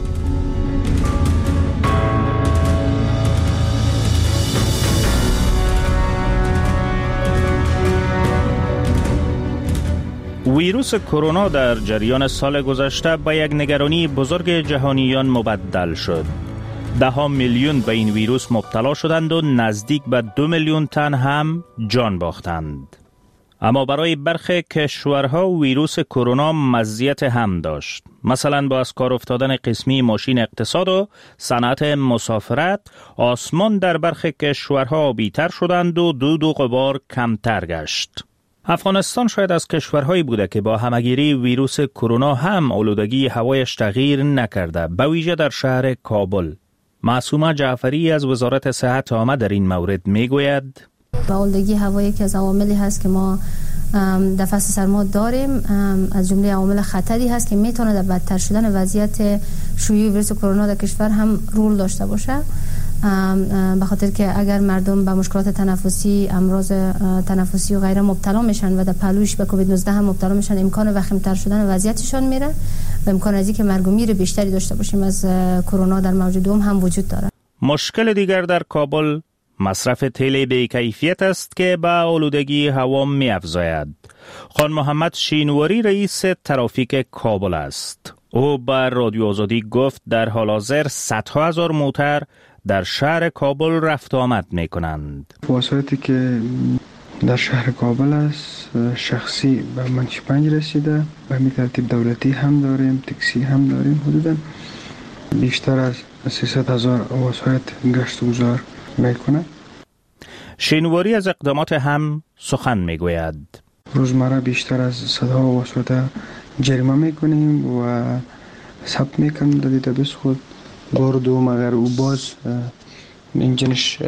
Speaker 15: ویروس کرونا در جریان سال گذشته به یک نگرانی بزرگ جهانیان مبدل شد. 10 میلیون به این ویروس مبتلا شدند و نزدیک به 2 میلیون تن هم جان باختند. اما برای برخی کشورها ویروس کرونا مزیت هم داشت. مثلا با از کار افتادن قسمی ماشین اقتصاد و صنعت مسافرت، آسمان در برخی کشورها آبی‌تر شدند و دود و غبار کمتر گشت. افغانستان شاید از کشورهایی بوده که با همگیری ویروس کرونا هم آلودگی هوایش تغییر نکرده، به ویژه در شهر کابل. معصومه جعفری از وزارت صحت عامه در این مورد میگوید:
Speaker 6: آلودگی هوایی که از عواملی هست که ما در فصل سرما داریم، از جمله عوامل خطری هست که میتونه در بدتر شدن وضعیت شیوع ویروس کرونا در کشور هم رول داشته باشه، به خاطر که اگر مردم به مشکلات تنفسی، امراض تنفسی و غیره مبتلا میشن و در پهلوش به کووید 19 هم مبتلا میشن، امکان وخیم‌تر شدن وضعیتشان میره و امکان از اینکه مرگ و میر بیشتری داشته باشیم از کرونا در موج دوم هم وجود داره.
Speaker 15: مشکل دیگر در کابل مصرف تیل بی‌کیفیت است که به آلودگی هوا می‌افزاید. خان محمد شینواری رئیس ترافیک کابل است. او به رادیو آزادی گفت در حال حاضر صدها هزار موتر در شهر کابل رفت و آمد می کنند.
Speaker 5: وسایطی که در شهر کابل است شخصی به منشی 5 رسیده، به همین ترتیب دولتی هم داریم، تاکسی هم داریم. حدودا بیشتر از 300,000 وسایط گشت و گذار می کنند.
Speaker 15: شینواری از اقدامات هم سخن می گوید.
Speaker 5: روزمره بیشتر از 100 وسایط جریمه می کنیم و ثبت می کنیم در دیتابیس خود. بار دوم اگر او باز انجینش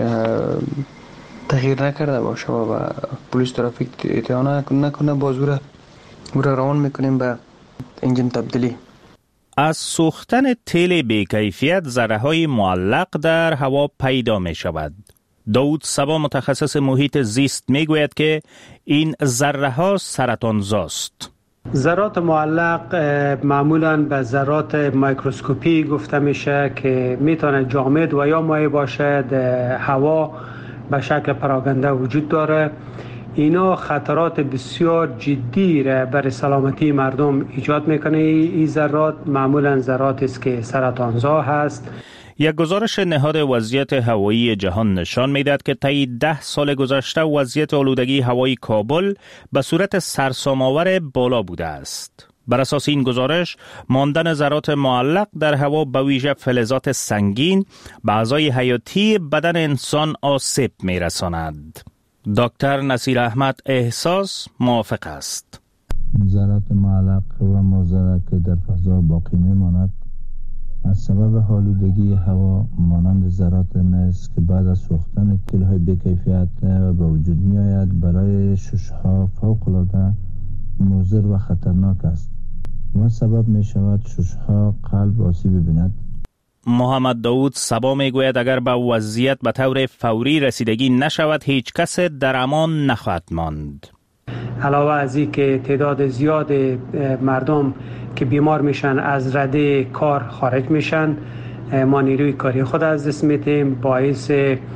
Speaker 5: تغییر نکرده باشه و پلیس ترافیک اطاعت نکنه، باز او را روان میکنیم به انجین تبدیلی.
Speaker 15: از سوختن تیل بی‌کیفیت ذره‌های معلق در هوا پیدا می شود. داود صبا متخصص محیط زیست می گوید که این ذره‌ها سرطانزاست.
Speaker 12: ذرات معلق معمولاً به ذرات میکروسکوپی گفته میشه که میتونه جامد و یا مایع باشه، در هوا به شکل پراکنده وجود داره. اینا خطرات بسیار جدی را برای سلامتی مردم ایجاد میکنه. این ذرات معمولاً ذراتی است که سرطانزا هست.
Speaker 15: یک گزارش نهاد وضعیت هوایی جهان نشان می‌دهد که طی 10 سال گذشته وضعیت آلودگی هوایی کابل به صورت سرسام‌آور بالا بوده است. بر اساس این گزارش، ماندن ذرات معلق در هوا به ویژه فلزات سنگین به اعضای حیاتی بدن انسان آسیب می‌رساند. دکتر نصیر احمد احساس موافق است.
Speaker 7: ذرات معلق و مضر که در فضا باقی می‌ماند از سبب آلودگی هوا مانند ذرات مس که بعد از سوختن تیل‌های بی‌کیفیت به وجود می‌آید برای شش‌ها فوق‌العاده مضر و خطرناک است و سبب می‌شود شش‌ها قلب آسیب ببیند.
Speaker 15: محمد داود صبا میگوید اگر به وضعیت به طور فوری رسیدگی نشود هیچ کس در امان نخواهد ماند.
Speaker 12: علاوه از این که تعداد زیاد مردم که بیمار میشن از رده کار خارج میشن، ما نیروی کاری خود از دست میدیم، باعث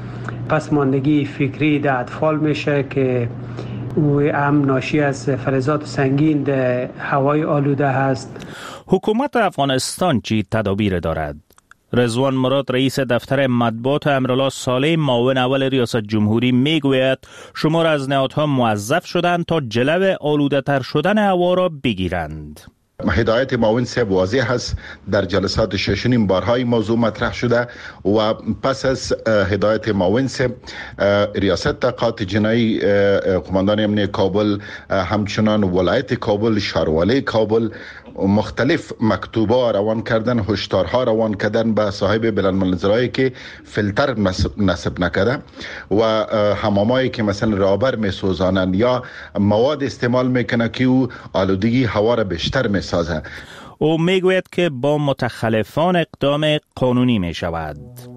Speaker 12: پسماندگی فکری در اطفال میشه که او هم ناشی از فلزات سنگین در هوای آلوده هست.
Speaker 15: حکومت افغانستان چی تدابیر دارد؟ رضوان مراد رئیس دفتر مطبوعات امرالله صالح معاون اول ریاست جمهوری میگوید شمار از نهادها موظف شدند تا جلو آلوده تر شدن هوا را بگیرند.
Speaker 13: هدایت معاون صاحب واضح است، در جلسات 6 بارهای موضوع مطرح شده و پس از هدایت معاون صاحب ریاست تحقیقات جنایی قماندان امنیت کابل همچنان ولایت کابل شاروالی کابل مختلف مکتوبا روان کردن، هشدارها روان کردن به صاحب بلندمنظرهایی که فیلتر نصب نکرده و حمامایی که مثلا رابر میسوزانند یا مواد استعمال میکنه که او آلودگی هوا را بیشتر میسازه.
Speaker 15: او میگوید که با متخلفان اقدام قانونی میشود.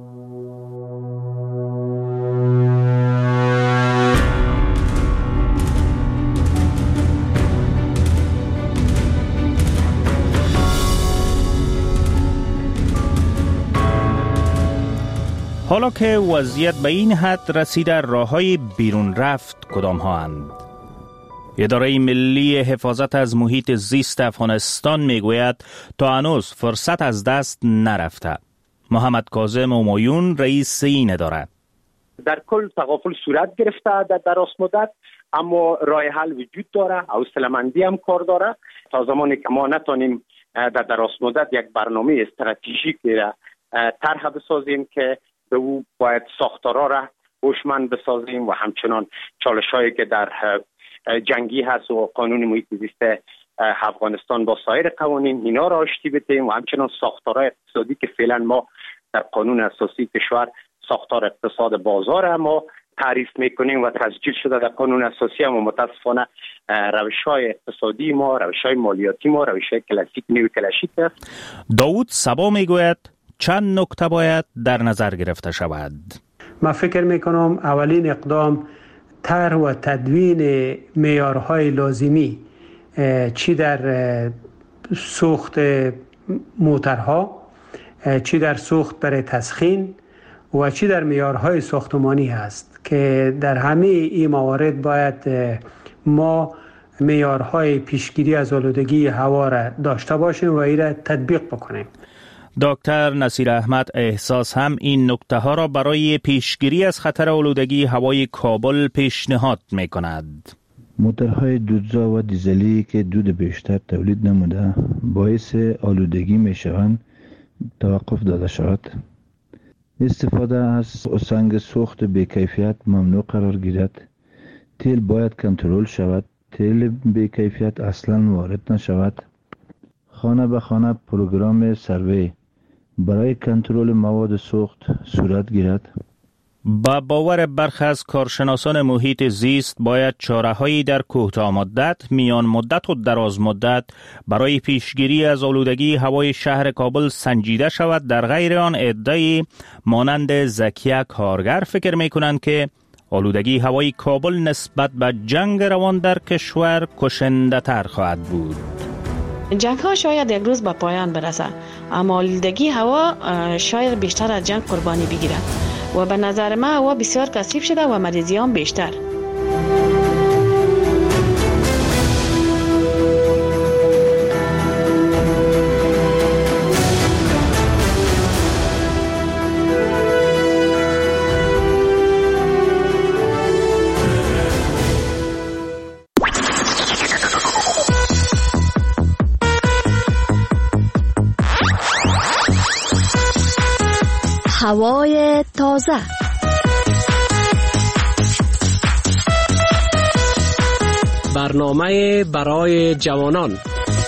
Speaker 15: حالا که وضعیت به این حد رسیده راه‌های بیرون رفت کدام ها اند؟ اداره ملی حفاظت از محیط زیست افغانستان میگوید تا هنوز فرصت از دست نرفته. محمد کاظم همایون رئیس این اداره:
Speaker 11: در کل تغافل صورت گرفته در دراز مدت، اما راه حل وجود داره، حوصله‌مندی هم کار داره. تا زمانی که ما نتونیم در دراز مدت یک برنامه استراتژیک طرح بسازیم که به او باید ساختارها را هوشمند بسازیم و همچنان چالش‌هایی که در جنگی هست و قانون محیط زیست افغانستان با سایر قوانین اینا را آشتی بدیم و همچنان ساختارهای اقتصادی که فعلا ما در قانون اساسی کشور ساختار اقتصاد بازار ما تعریف میکنیم و تسجیل شده در قانون اساسی، اما متاسفانه روش‌های اقتصادی ما، روش‌های مالیاتی ما، روش‌های کلاسیک نیو کلاسیک است.
Speaker 15: داود صبا میگوید چند نکته باید در نظر گرفته شود.
Speaker 12: من فکر میکنم اولین اقدام طرح و تدوین معیارهای لازمی چی در سوخت موترها، چی در سوخت برای تسخین و چی در معیارهای ساختمانی هست که در همه این موارد باید ما معیارهای پیشگیری از آلودگی هوا را داشته باشیم و این را تطبیق بکنیم.
Speaker 15: دکتر نصیر احمد احساس هم این نکته ها را برای پیشگیری از خطر آلودگی هوای کابل پیشنهاد می کند.
Speaker 7: موتورهای دودزا و دیزلی که دود بیشتر تولید نموده باعث آلودگی می شوند توقف داده شود. استفاده از سنگ سوخت بی‌کیفیت ممنوع قرار گیرد. تیل باید کنترل شود. تیل بی‌کیفیت اصلا وارد نشود. خانه به خانه پروگرام سروی برای کنترل مواد سوخت صورت گیرد.
Speaker 15: با باور برخی از کارشناسان محیط زیست باید چاره‌هایی در کوتاه مدت، میان مدت و دراز مدت برای پیشگیری از آلودگی هوای شهر کابل سنجیده شود. در غیر آن عده‌ای مانند زکیه کارگر فکر می‌کنند که آلودگی هوای کابل نسبت به جنگ روان در کشور کشنده تر خواهد بود.
Speaker 3: جنگ ها شاید یک روز به پایان برسه، اما آلودگی هوا شاید بیشتر از جنگ قربانی بگیرد و به نظر من هوا بسیار کثیف شده و مریضیان بیشتر.
Speaker 8: هوای تازه.
Speaker 14: برنامه برای جوانان.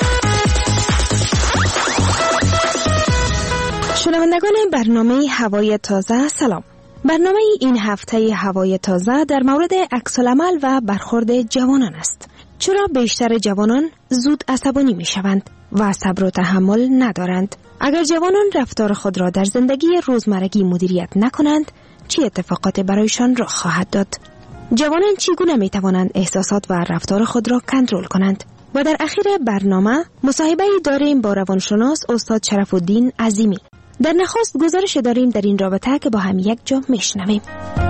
Speaker 16: شنوندگان برنامه هوای تازه سلام. برنامه این هفته هوای تازه در مورد عکس‌العمل و برخورد جوانان است. چرا بیشتر جوانان زود عصبانی می شوند و صبر و تحمل ندارند؟ اگر جوانان رفتار خود را در زندگی روزمرگی مدیریت نکنند، چه اتفاقات برایشان رخ خواهد داد؟ جوانان چگونه می توانند احساسات و رفتار خود را کنترل کنند؟ و در اخیر برنامه مصاحبه‌ای داریم با روانشناس استاد شرف‌الدین عظیمی. در نخست گزارش داریم در این رابطه که با هم یک جا میشنویم.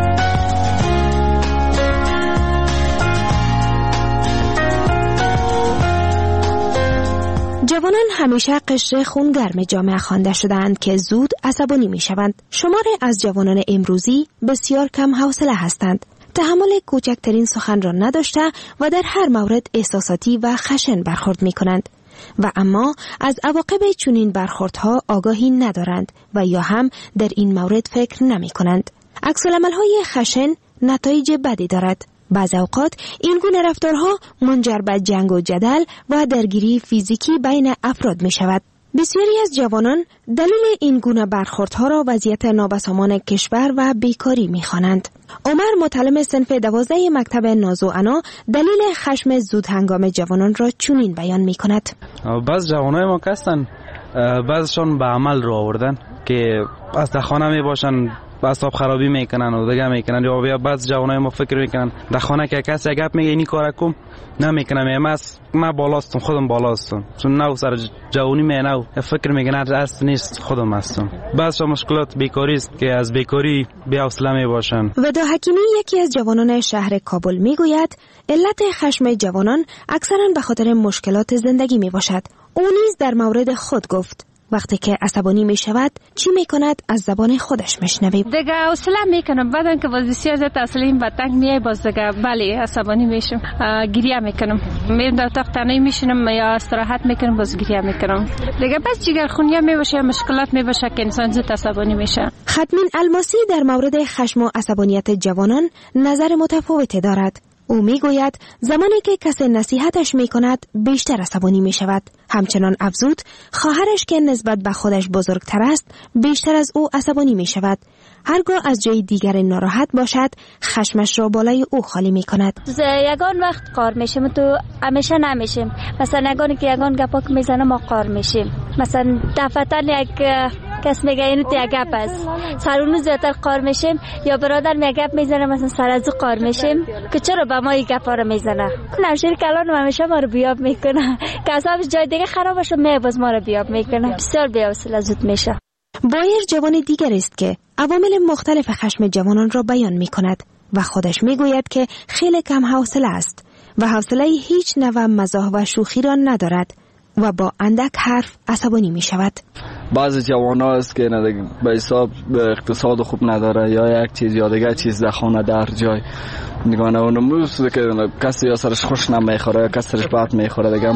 Speaker 16: جوانان همیشه قشر خونگرم جامعه خوانده شده‌اند که زود عصبانی می‌شوند. شمار از جوانان امروزی بسیار کم حوصله هستند. تحمل کوچکترین سخن را نداشته و در هر مورد احساساتی و خشن برخورد می‌کنند. و اما از عواقب چنین برخوردها آگاهی ندارند و یا هم در این مورد فکر نمی کنند. عکس‌العمل‌های خشن نتایج بدی دارد. بعض اوقات این گونه رفتارها منجر به جنگ و جدل و درگیری فیزیکی بین افراد می شود. بسیاری از جوانان دلیل این گونه برخوردها را وضعیت نابسامان کشور و بیکاری می خوانند. عمر متعلم صنف 12 مکتب ناز و عنا دلیل خشم زود هنگام جوانان را چنین بیان می کند.
Speaker 24: بعض جوانای ما هستن، بعضشان به عمل رو آوردن که از خانه می باشن اعصاب خرابی میکنن و دیگه میکنن، یا بعض جوانای ما فکر میکنن در خانه که کسی گپ میگه اینی کارا کن نمیکنم، من بالاستم، خودم بالاستم، چون نو سر جوانی مینو فکر میکنن اصل نیست، خودم هستم. بعضش مشکلات بیکاری است که از بیکاری بی‌حوصله میباشن.
Speaker 16: ودا حکیمی یکی از جوانان شهر کابل میگوید علت خشم جوانان اکثرا به خاطر مشکلات زندگی میباشد. او نیز در مورد خود گفت وقتی که عصبانی می شود چی می کند از زبان خودش میشنویم.
Speaker 17: دیگه حوصله میکنم، بعدن که بسیار زیاد اصلیم به تنگ میای، باز دیگه بله عصبانی میشم، گریه میکنم، میرم در اتاق تنهایی میشینم یا استراحت میکنم، باز گریه میکنم. دیگه بس جگرخونی میباشه، مشکلات میباشه که انسان زود عصبانی میشه.
Speaker 16: ختمین الماسی در مورد خشم و عصبانیت جوانان نظر متفاوتی دارد. او میگوید زمانی که کسی نصیحتش میکند بیشتر عصبانی میشود. همچنان افزود خواهرش که نسبت به خودش بزرگتر است بیشتر از او عصبانی میشود. هرگاه از جای دیگر ناراحت باشد خشمش را بالای او خالی میکند.
Speaker 18: یگان وقت قار میشم تو همیشه نمیشم. مثلا یگانی که یگان گپاک میزنه ما قار میشیم. مثلا دفعتاً یک کس میگه اینو تو یک گپ است، سرونو زیادتر قار میشیم، یا برادر میگه گپ میزنه مثلا سر از او قار میشیم که چرا به ما این گپا رو میزنه. نمشیر کلان همیشه ما رو بیاب میکنه که اصلا جای دیگه خراب بشه میباز ما رو بیاب میکنه. بسیار بی‌حوصله زود میشه.
Speaker 16: بایر جوان دیگر است که عوامل مختلف خشم جوانان را بیان میکند و خودش میگوید که خیلی کم حوصله است و حوصله هیچ نوع مزاح و شوخی را ندارد و با اندک حرف عصبانی می شود.
Speaker 26: بعضی جوانا است که به حساب اقتصاد خوب نداره، یا یک چیز یا دیگه چیز در خانه در جای نگانه و نموز که کسی یا سرش خوش نمیخوره یا کسی سرش بد میخوره دیگه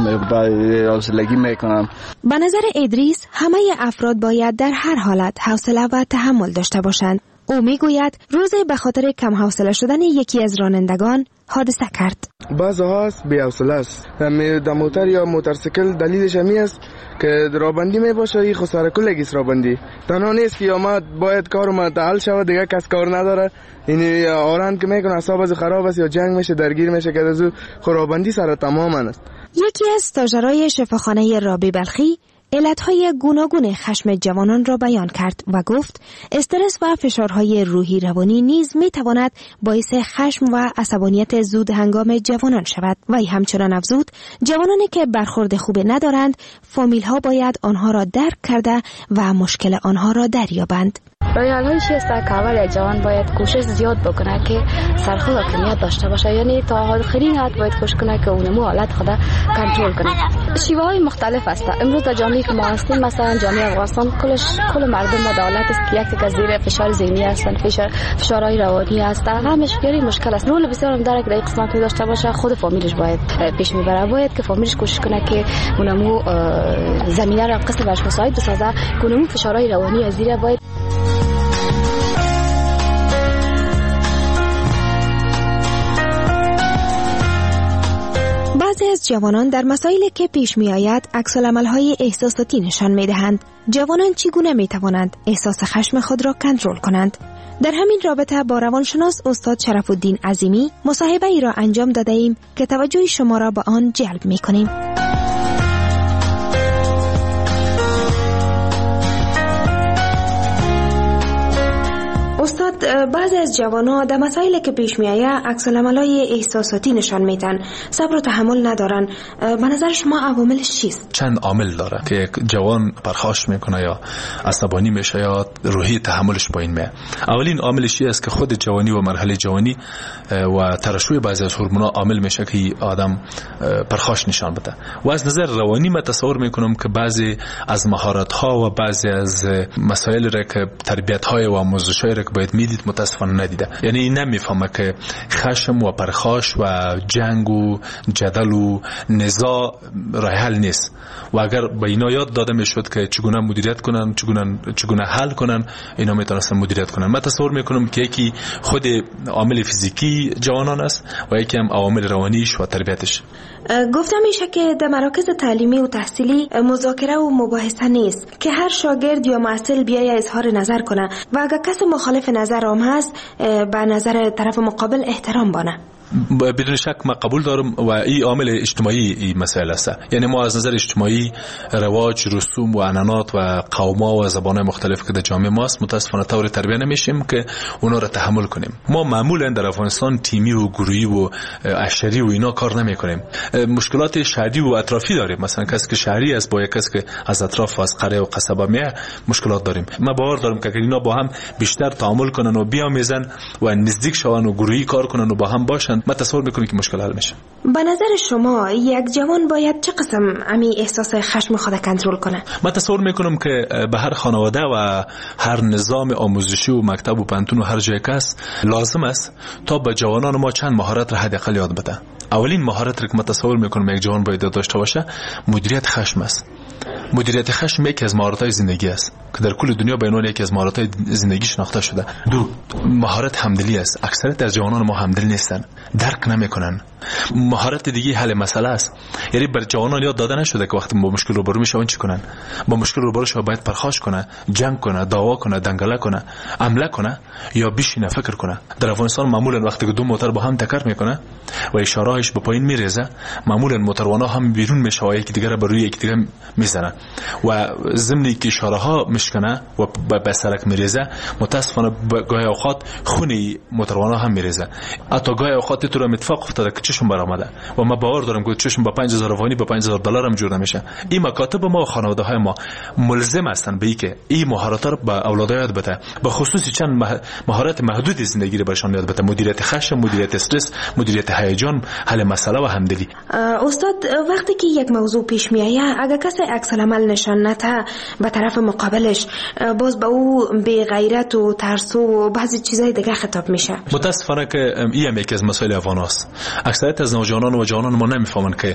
Speaker 26: حوصلگی میکنم.
Speaker 16: به نظر ادریس همه افراد باید در هر حالت حوصله و تحمل داشته باشند. او میگوید روزی به خاطر کم حوصله شدن یکی از رانندگان حادثه کرد.
Speaker 23: بعضا هست بی حوصله است، در موتر یا موتورسیکل دلیلش همی است که رابندی می باشه، این خود سر کلگیست رابندی تنها نیست که یا ما باید کارم تعال شود دیگه کس کار نداره، این آرند که میکنه اعصاب از خراب است یا جنگ میشه درگیر میشه که از رابندی سر تماما است.
Speaker 16: یکی از استاژرای شفاخانه رابی بلخی علتهای گوناگون خشم جوانان را بیان کرد و گفت استرس و فشارهای روحی روانی نیز می تواند باعث خشم و عصبانیت زود هنگام جوانان شود. و همچنان افزود جوانانی که برخورد خوب ندارند فامیل ها باید آنها را درک کرده و مشکل آنها را دریابند.
Speaker 18: رایال‌هایش است که اول جوان باید کوشش زیاد بکنه که سرخوض حاکمیت داشته باشه، یعنی تا آخرین حد باید کوشش کنه که اونمو حالت خود کنترل کنه. شیوه های مختلف است. امروز در جامعه که ما هستیم، مثلا جامعه افغانستان کل مردم ما دولت است که یک زیر فشار ذهنی هستند، فشارهای روانی است، همش مشکل است. رول بسیار هم داره که در این قسمت داشته باشه، خود فامیلش باید پیش میبره، باید که فامیلش کوشش کنه که اونمو زمینه را قسم برش مساعد بسازه، که اونمو فشارهای روانی از زیر باید.
Speaker 16: از جوانان در مسائلی که پیش می آید عکس‌العمل‌های احساساتی نشان می دهند. جوانان چگونه می توانند احساس خشم خود را کنترل کنند؟ در همین رابطه با روانشناس استاد شرف الدین عظیمی مصاحبه ای را انجام داده ایم که توجه شما را به آن جلب می کنیم. استاد، بعضی از جوانان در مسائلی که پیش می آید عکس‌العمل‌های احساساتی نشان میدن، صبر و تحمل ندارن. به نظر شما عواملش چیست؟
Speaker 8: چند عامل داره که یک جوان پرخاش میکنه یا عصبانی میشه یا روحی تحملش پایین میاد. اولین عاملش است که خود جوانی و مرحله جوانی و ترشح بعضی از هورمون‌ها عامل میشه که آدم پرخاش نشان بده. و از نظر روانی من تصور میکنم که بعضی از مهارت‌ها و بعضی از مسائل را که تربیت‌های و آموزش‌های را که باید میدید متاسفانه ندیده. یعنی نمیفهمه که خشم و پرخاش و جنگ و جدل و نزاع راه حل نیست. و اگر به اینا یاد داده میشد که چگونه مدیریت کنن، چگونه حل کنن، اینا میتونستن مدیریت کنن. من تصور میکنم که یکی خود عامل فیزیکی جوانان است و یکی هم عوامل روانیش و تربیتش.
Speaker 16: گفتم میشه که در مراکز تعلیمی و تحصیلی مذاکره و مباحثه نیست که هر شاگرد یا محصل بیای اظهار نظر کنه و اگر کس مخالف نظر هم هست به نظر طرف مقابل احترام بانه.
Speaker 8: بدون شک من قبول دارم و این عامل اجتماعی این مسئله است. یعنی ما از نظر اجتماعی رواج، رسوم و عنعنات و قوم‌ها و زبان‌های مختلف که در جامعه ماست متأسفانه طور تربیت نمیشیم که اونا را تحمل کنیم. ما معمولا در افغانستان تیمی و گروهی و عشری و اینا کار نمی‌کنیم. مشکلات شهری و اطرافی داریم. مثلا کسی که شهری است با کسی که از اطراف و از قریه و قصبه میاد مشکلات داریم. من باور دارم که اینا با هم بیشتر تعامل کنن و بیامیزن و نزدیک شون و گروهی کار کنن و با هم باشن، من تصور میکنم که مشکل حل میشه.
Speaker 16: به نظر شما یک جوان باید چه قسم امی احساس خشم خود کنترل کنه؟
Speaker 8: من تصور میکنم که به هر خانواده و هر نظام آموزشی و مکتب و پانتون و هر جای کس لازم است تا به جوانان ما چند مهارت را حداقل یاد بده. اولین مهارت را که من تصور میکنم یک جوان باید داشته باشه مدیریت خشم است. مدیریت خشم یکی از مهارت‌های زندگی است که در کل دنیا به عنوان یکی از مهارت‌های زندگی شناخته شده. دو، مهارت همدلی است. اکثریت از جوانان ما همدل نیستن، درک نمی‌کنن. مهارت دیگه حل مسئله است. یعنی بر جوانان یاد داده نشده که وقتی با مشکل روبرو میشن چی کنن. با مشکل روبرو شو باید پرخاش کنه، جنگ کنه، دعوا کنه، دنگله کنه، حمله کنه یا بشینه فکر کنه. در افغانستان معمولا وقتی که دو موتور با هم تکر میکنه و اشاره‌اش به پایین میریزه، معمولا موتوروانا هم بیرون میشه و یکی دیگه را بر روی یکی دیگه میزنه و ضمن که اشاره ها میشکنه و به سرک میریزه، متاسفانه گاهی اوقات خون موتوروانا هم میریزه. حتی گاهی اوقات تو را اتفاق افتاده که چشم برآمده و ما باور دارم که چشم با 5000 افغانی با 5000 دلار هم جور نمیشه. این مکاتب ما و خانواده های ما ملزم هستن به اینکه این مهارت را به اولادها یاد بده، به خصوص چند مهارت محدود زندگی را بهشون یاد بده: مدیریت خشم، مدیریت استرس، مدیریت هیجان، حل مسئله و همدلی.
Speaker 16: استاد، وقتی که یک موضوع پیش میآید اگر کسی عکس العمل نشان نده به طرف مقابلش، باز به او بی غیرت و ترس و بعضی چیزای دیگه خطاب میشه.
Speaker 8: متاسفانه که این یکی از مسائل افغان است. اکثریت از نوجوانان و جوانان ما نمیفهمن که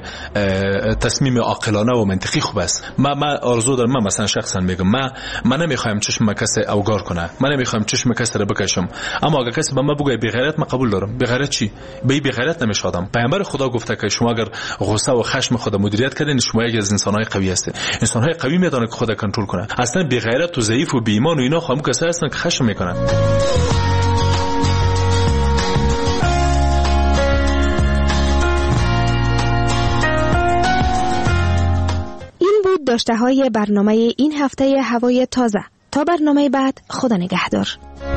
Speaker 8: تصمیم عاقلانه و منطقی خوب است. من آرزو دارم، من مثلا شخصا میگم من نمیخوایم چشم کسی اوگار کنه، من نمیخوایم چشم کسی رو بکشم، اما اگر کسی به من بگه بی غیرت، من قبول دارم. بی غیرت چی؟ بی غیرت نمیشادم. پیامبر خدا گفته که شما اگر غصه و خشم خود مدیریت کردین، شما یکی از انسان‌های قوی هستید. انسان‌های قوی میدونن که خود کنترل کنه. اصلا بی غیرت و ضعیف و بی ایمان و اینا خام کسایی هستن که خشم میکنن.
Speaker 16: این بود داشته های برنامه این هفته هوای تازه. تا برنامه بعد، خدا نگهدار.